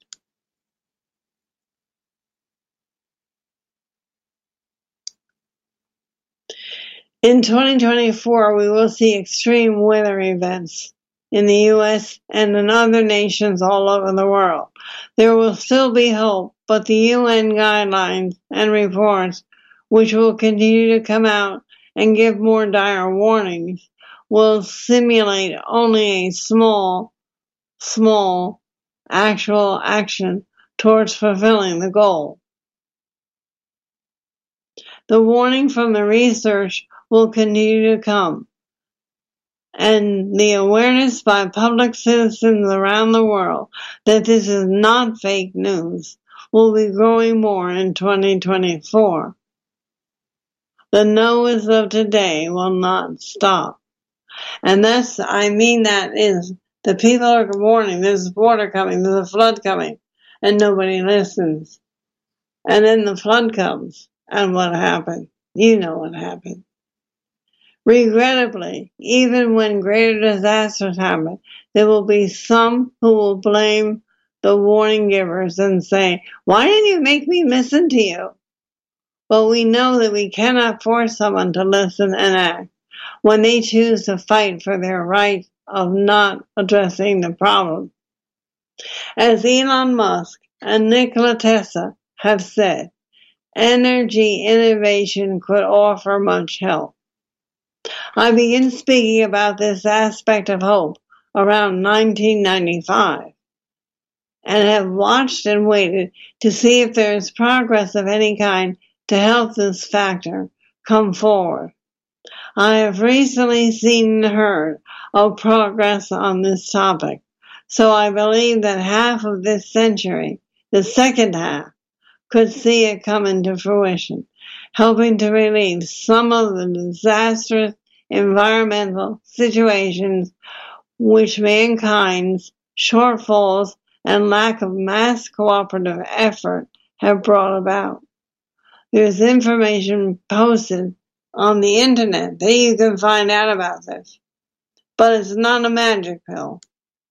In 2024, we will see extreme weather events in the U.S. and in other nations all over the world. There will still be hope, but the UN guidelines and reports, which will continue to come out and give more dire warnings, will simulate only a small actual action towards fulfilling the goal. The warning from the research will continue to come, and the awareness by public citizens around the world that this is not fake news will be growing more in 2024. The no's of today will not stop. And thus, I mean that is, the people are warning, there's water coming, there's a flood coming, and nobody listens. And then the flood comes, and what happened? You know what happened. Regrettably, even when greater disasters happen, there will be some who will blame the warning givers and say, "Why didn't you make me listen to you?" But we know that we cannot force someone to listen and act when they choose to fight for their right of not addressing the problem. As Elon Musk and Nikola Tesla have said, energy innovation could offer much help. I began speaking about this aspect of hope around 1995 and have watched and waited to see if there is progress of any kind to help this factor come forward. I have recently seen and heard of progress on this topic, so I believe that half of this century, the second half, could see it come into fruition, helping to relieve some of the disastrous environmental situations which mankind's shortfalls and lack of mass cooperative effort have brought about. There's information posted on the internet that you can find out about this, but it's not a magic pill.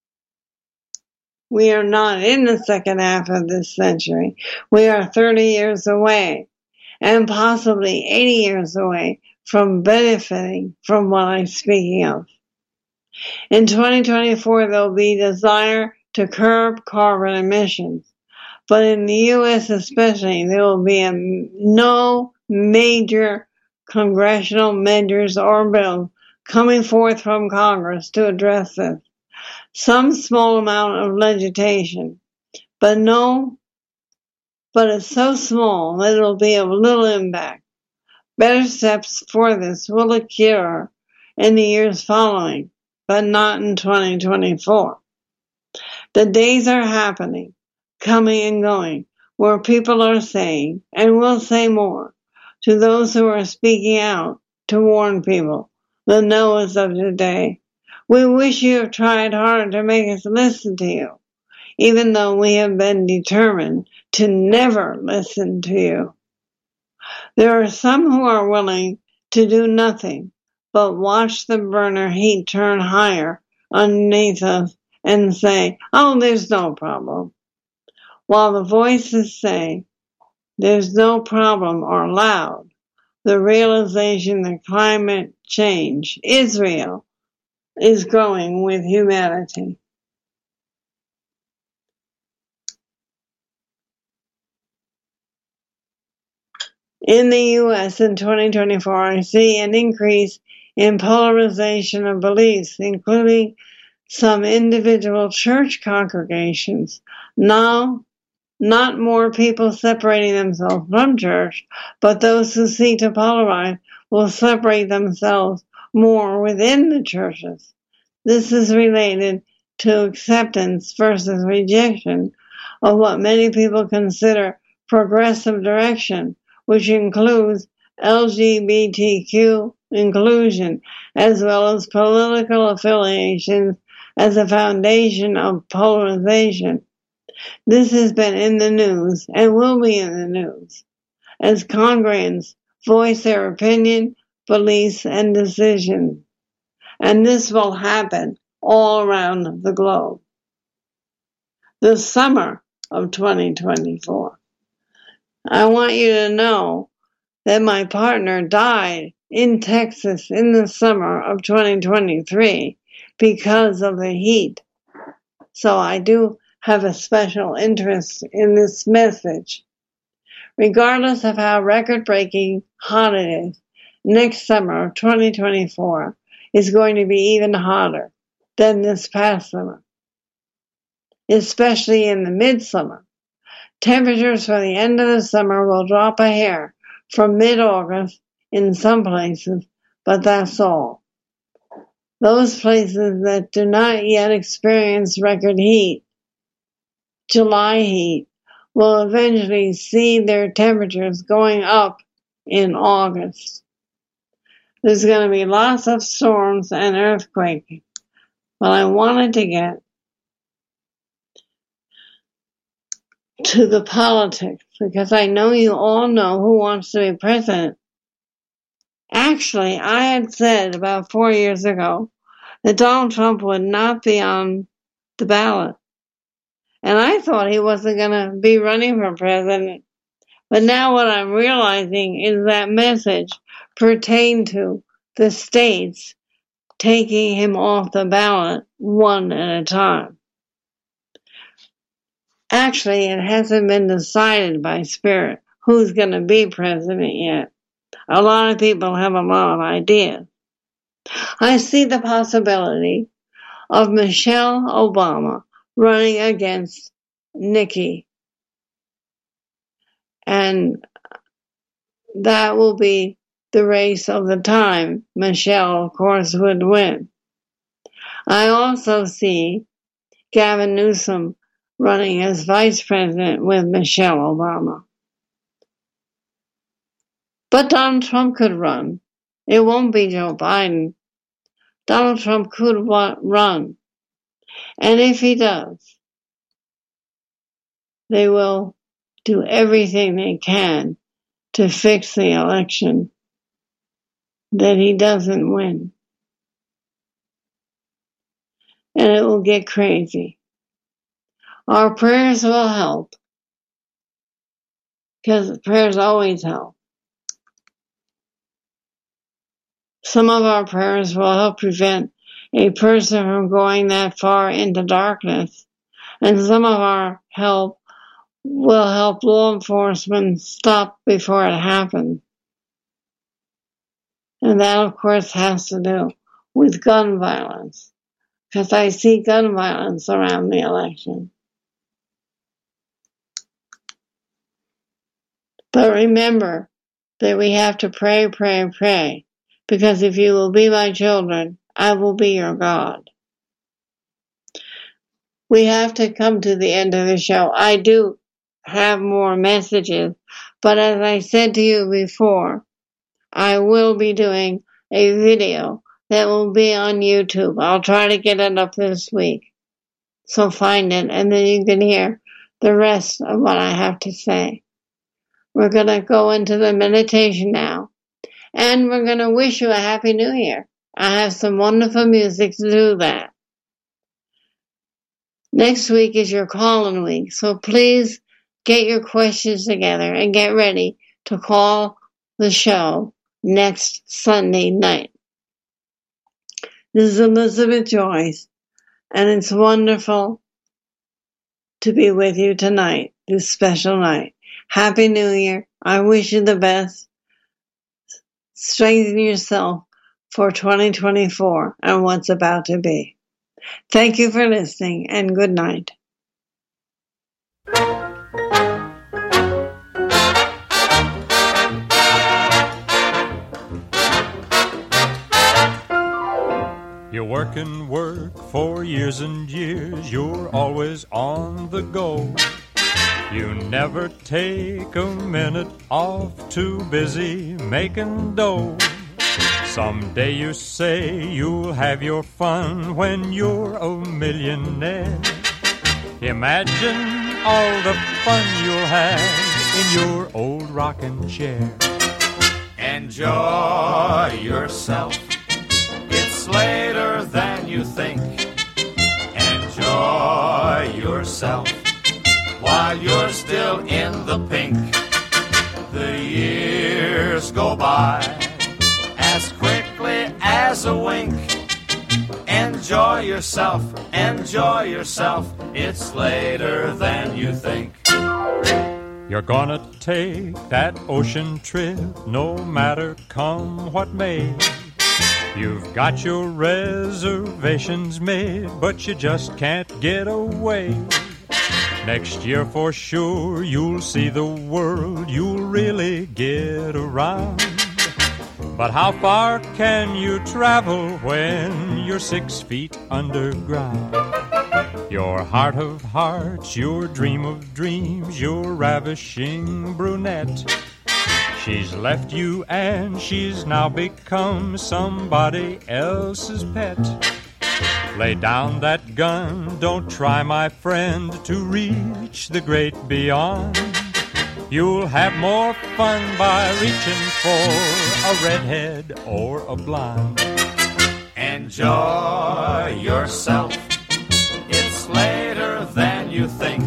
We are not in the second half of this century. We are 30 years away, and possibly 80 years away from benefiting from what I'm speaking of. In 2024, there will be desire to curb carbon emissions, but in the U.S. especially, there will be no major congressional measures or bills coming forth from Congress to address this. Some small amount of legislation, but it's so small that it'll be of little impact. Better steps for this will occur in the years following, but not in 2024. The days are happening, coming and going, where people are saying, and will say more, to those who are speaking out to warn people, the Noahs of today. We wish you have tried hard to make us listen to you, even though we have been determined to never listen to you. There are some who are willing to do nothing but watch the burner heat turn higher underneath us and say, oh, there's no problem. While the voices say, there's no problem, are loud, the realization that climate change is real is growing with humanity. In the U.S. in 2024, I see an increase in polarization of beliefs, including some individual church congregations. Now, not more people separating themselves from church, but those who seek to polarize will separate themselves more within the churches. This is related to acceptance versus rejection of what many people consider progressive direction, which includes LGBTQ inclusion, as well as political affiliations as a foundation of polarization. This has been in the news and will be in the news as congregants voice their opinion, beliefs, and decisions. And this will happen all around the globe. The summer of 2024. I want you to know that my partner died in Texas in the summer of 2023 because of the heat. So I do have a special interest in this message. Regardless of how record-breaking hot it is, next summer of 2024 is going to be even hotter than this past summer, especially in the midsummer. Temperatures for the end of the summer will drop a hair from mid-August in some places, but that's all. Those places that do not yet experience record heat, July heat, will eventually see their temperatures going up in August. There's going to be lots of storms and earthquakes, but I wanted to get to the politics because I know you all know who wants to be president. Actually, I had said about 4 years ago that Donald Trump would not be on the ballot. And I thought he wasn't going to be running for president. But now what I'm realizing is that message pertained to the states taking him off the ballot one at a time. Actually, it hasn't been decided by Spirit who's going to be president yet. A lot of people have a lot of ideas. I see the possibility of Michelle Obama running against Nikki. And that will be the race of the time. Michelle, of course, would win. I also see Gavin Newsom running as vice president with Michelle Obama. But Donald Trump could run. It won't be Joe Biden. Donald Trump could run. And if he does, they will do everything they can to fix the election that he doesn't win. And it will get crazy. Our prayers will help, because prayers always help. Some of our prayers will help prevent a person from going that far into darkness, and some of our help will help law enforcement stop before it happens. And that, of course, has to do with gun violence, because I see gun violence around the election. But remember that we have to pray, pray, pray, because if you will be my children, I will be your God. we have to come to the end of the show. I do have more messages, but as I said to you before, I will be doing a video that will be on YouTube. I'll try to get it up this week. So find it, and then you can hear the rest of what I have to say. We're going to go into the meditation now, and we're going to wish you a Happy New Year. I have some wonderful music to do that. Next week is your call-in week, so please get your questions together and get ready to call the show next Sunday night. This is Elizabeth Joyce, and it's wonderful to be with you tonight, this special night. Happy New Year. I wish you the best. Strengthen yourself for 2024 and what's about to be. Thank you for listening, and good night. You work and work for years and years, you're always on the go. You never take a minute off, too busy making dough. Someday you say you'll have your fun when you're a millionaire. Imagine all the fun you'll have in your old rocking chair. Enjoy yourself. It's later than you think. Enjoy yourself while you're still in the pink. The years go by as quickly as a wink. Enjoy yourself, it's later than you think. You're gonna take that ocean trip, no matter come what may. You've got your reservations made, but you just can't get away. Next year for sure you'll see the world, you'll really get around. But how far can you travel when you're 6 feet underground? Your heart of hearts, your dream of dreams, your ravishing brunette. She's left you and she's now become somebody else's pet. Lay down that gun, don't try, my friend, to reach the great beyond. You'll have more fun by reaching for a redhead or a blonde. Enjoy yourself, it's later than you think.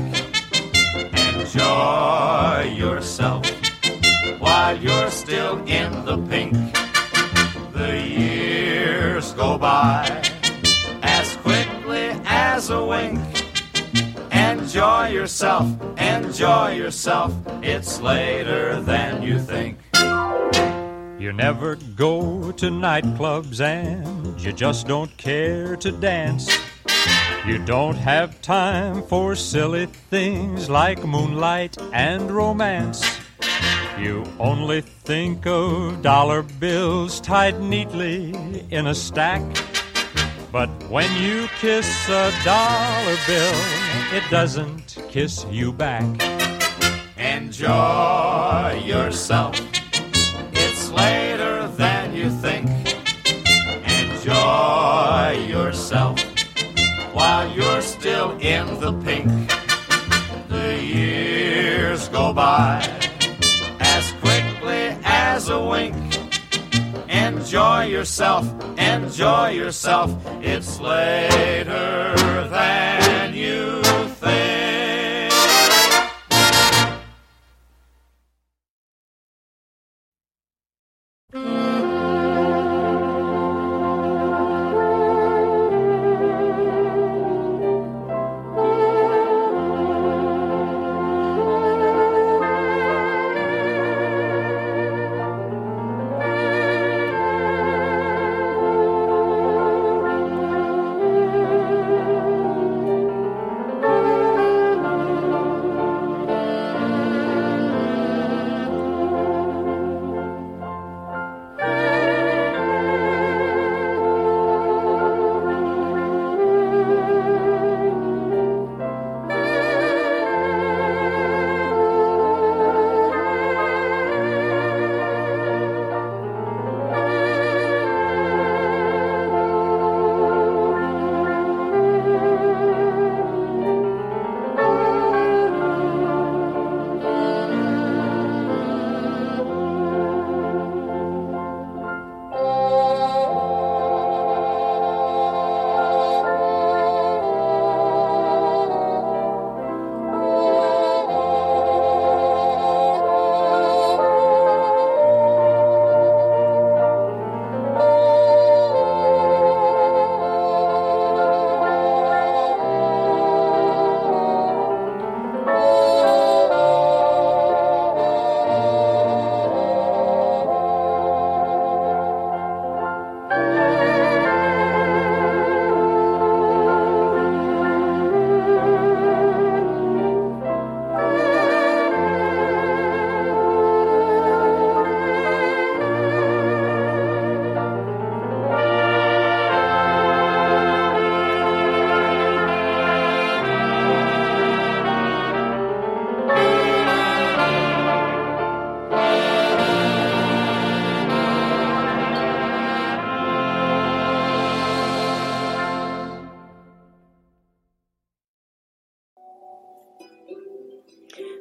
Enjoy yourself while you're still in the pink. The years go by as quickly as a wink. Enjoy yourself, it's later than you think. You never go to nightclubs and you just don't care to dance. You don't have time for silly things like moonlight and romance. You only think of dollar bills tied neatly in a stack. But when you kiss a dollar bill, it doesn't kiss you back. Enjoy yourself, it's later than you think. Enjoy yourself while you're still in the pink. The years go by as quickly as a wink. Enjoy yourself, it's later than you think.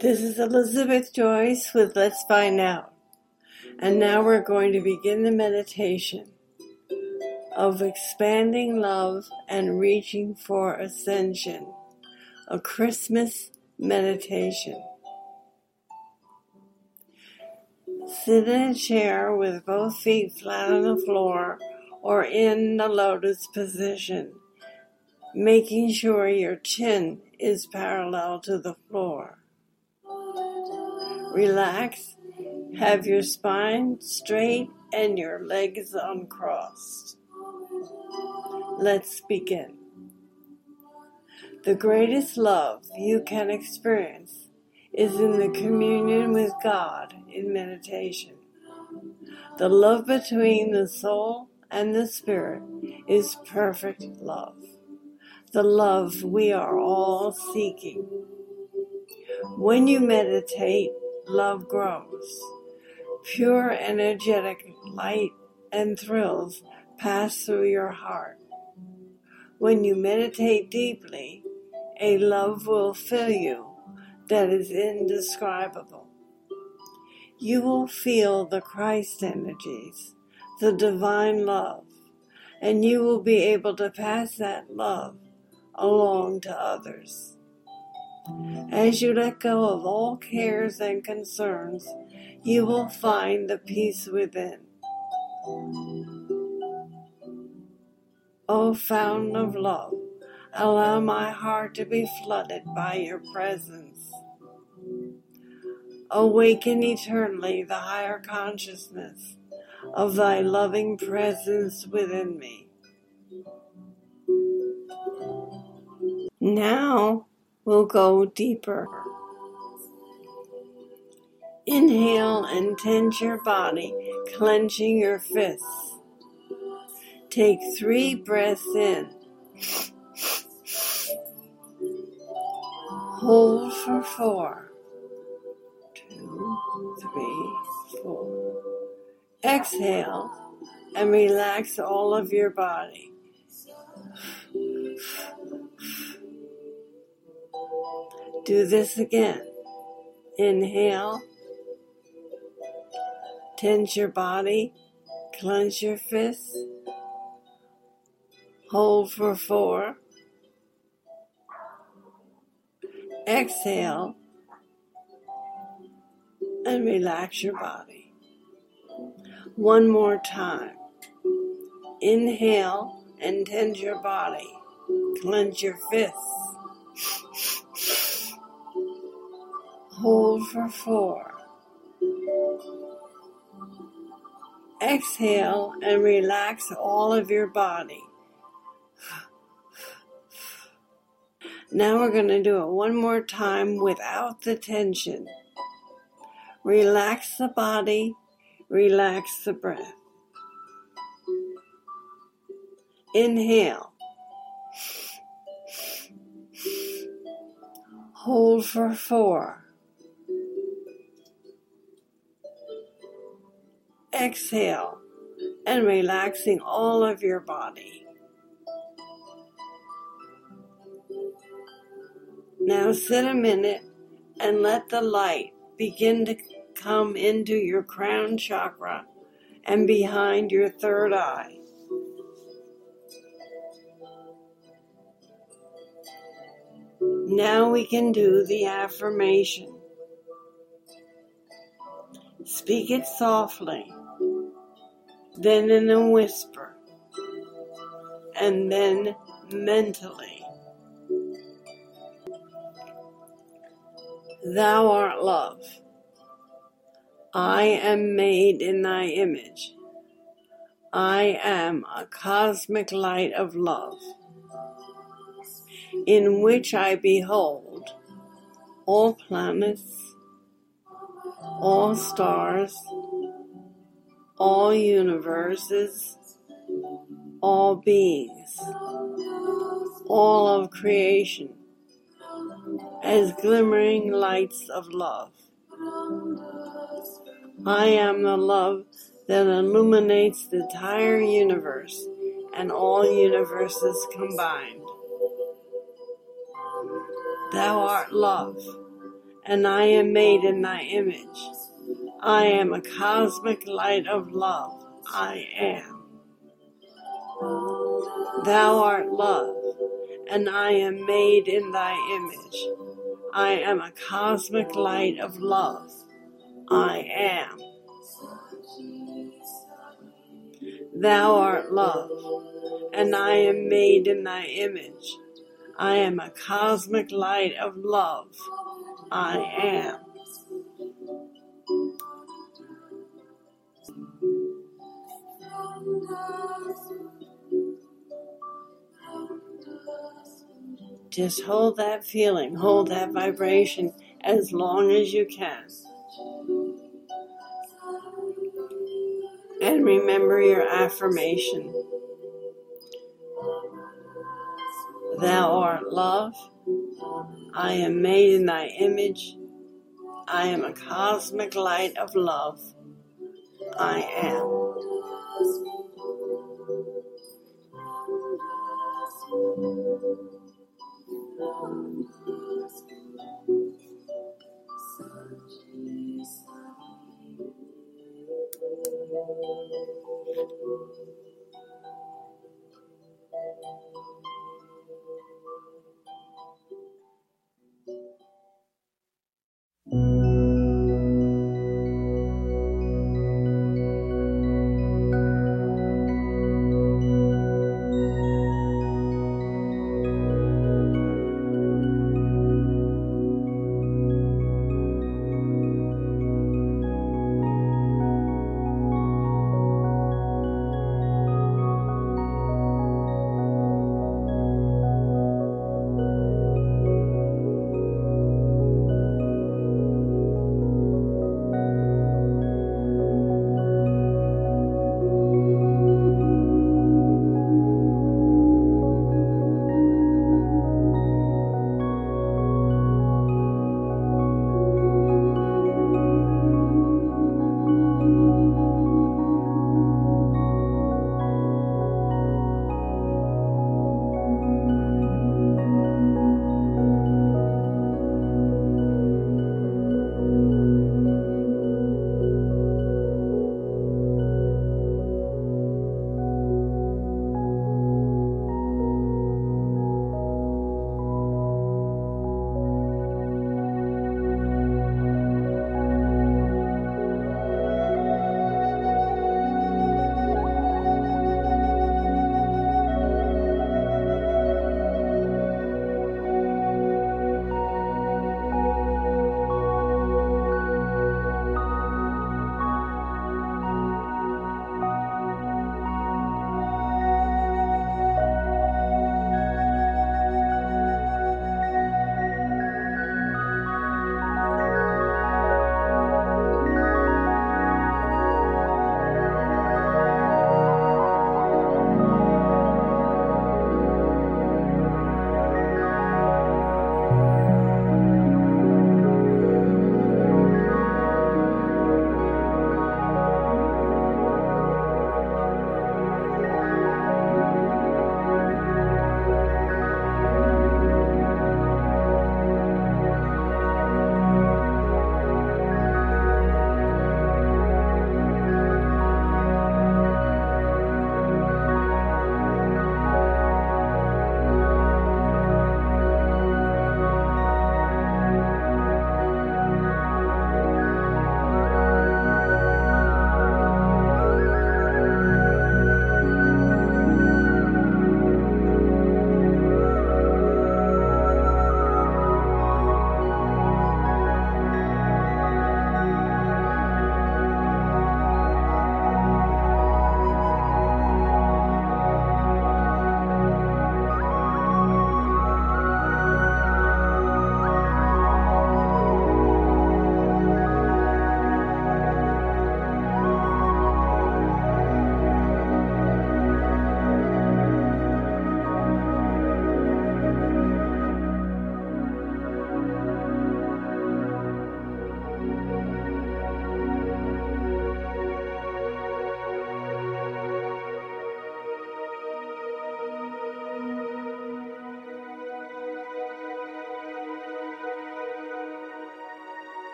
This is Elizabeth Joyce with Let's Find Out. And now we're going to begin the meditation of expanding love and reaching for ascension, a Christmas meditation. Sit in a chair with both feet flat on the floor or in the lotus position, making sure your chin is parallel to the floor. Relax, have your spine straight and your legs uncrossed. Let's begin. The greatest love you can experience is in the communion with God in meditation. The love between the soul and the spirit is perfect love, the love we are all seeking. When you meditate, love grows. Pure energetic light and thrills pass through your heart. When you meditate deeply, a love will fill you that is indescribable. You will feel the Christ energies, the divine love, and you will be able to pass that love along to others. As you let go of all cares and concerns, you will find the peace within. O fountain of love, allow my heart to be flooded by your presence. Awaken eternally the higher consciousness of thy loving presence within me. Now we'll go deeper. Inhale and tense your body, clenching your fists. Take 3 breaths in. Hold for 4. 2, 3, 4. Exhale and relax all of your body. Do this again. Inhale. Tense your body. Clench your fists. Hold for 4. Exhale and relax your body. One more time. Inhale and tense your body. Clench your fists. Hold for 4. Exhale and relax all of your body. Now we're going to do it one more time without the tension. Relax the body, relax the breath. Inhale. Hold for 4. Exhale and relaxing all of your body. Now sit a minute and let the light begin to come into your crown chakra and behind your third eye. Now we can do the affirmation. Speak it softly, then in a whisper, and then mentally. Thou art love. I am made in thy image. I am a cosmic light of love, in which I behold all planets, all stars, all universes, all beings, all of creation, as glimmering lights of love. I am the love that illuminates the entire universe and all universes combined. Thou art love, and I am made in thy image. I am a cosmic light of love. I am. Thou art love, and I am made in thy image. I am a cosmic light of love. I am. Thou art love, and I am made in thy image. I am a cosmic light of love. I am. Just hold that feeling, hold that vibration as long as you can. And remember your affirmation. Thou art love. I am made in thy image. I am a cosmic light of love. I am.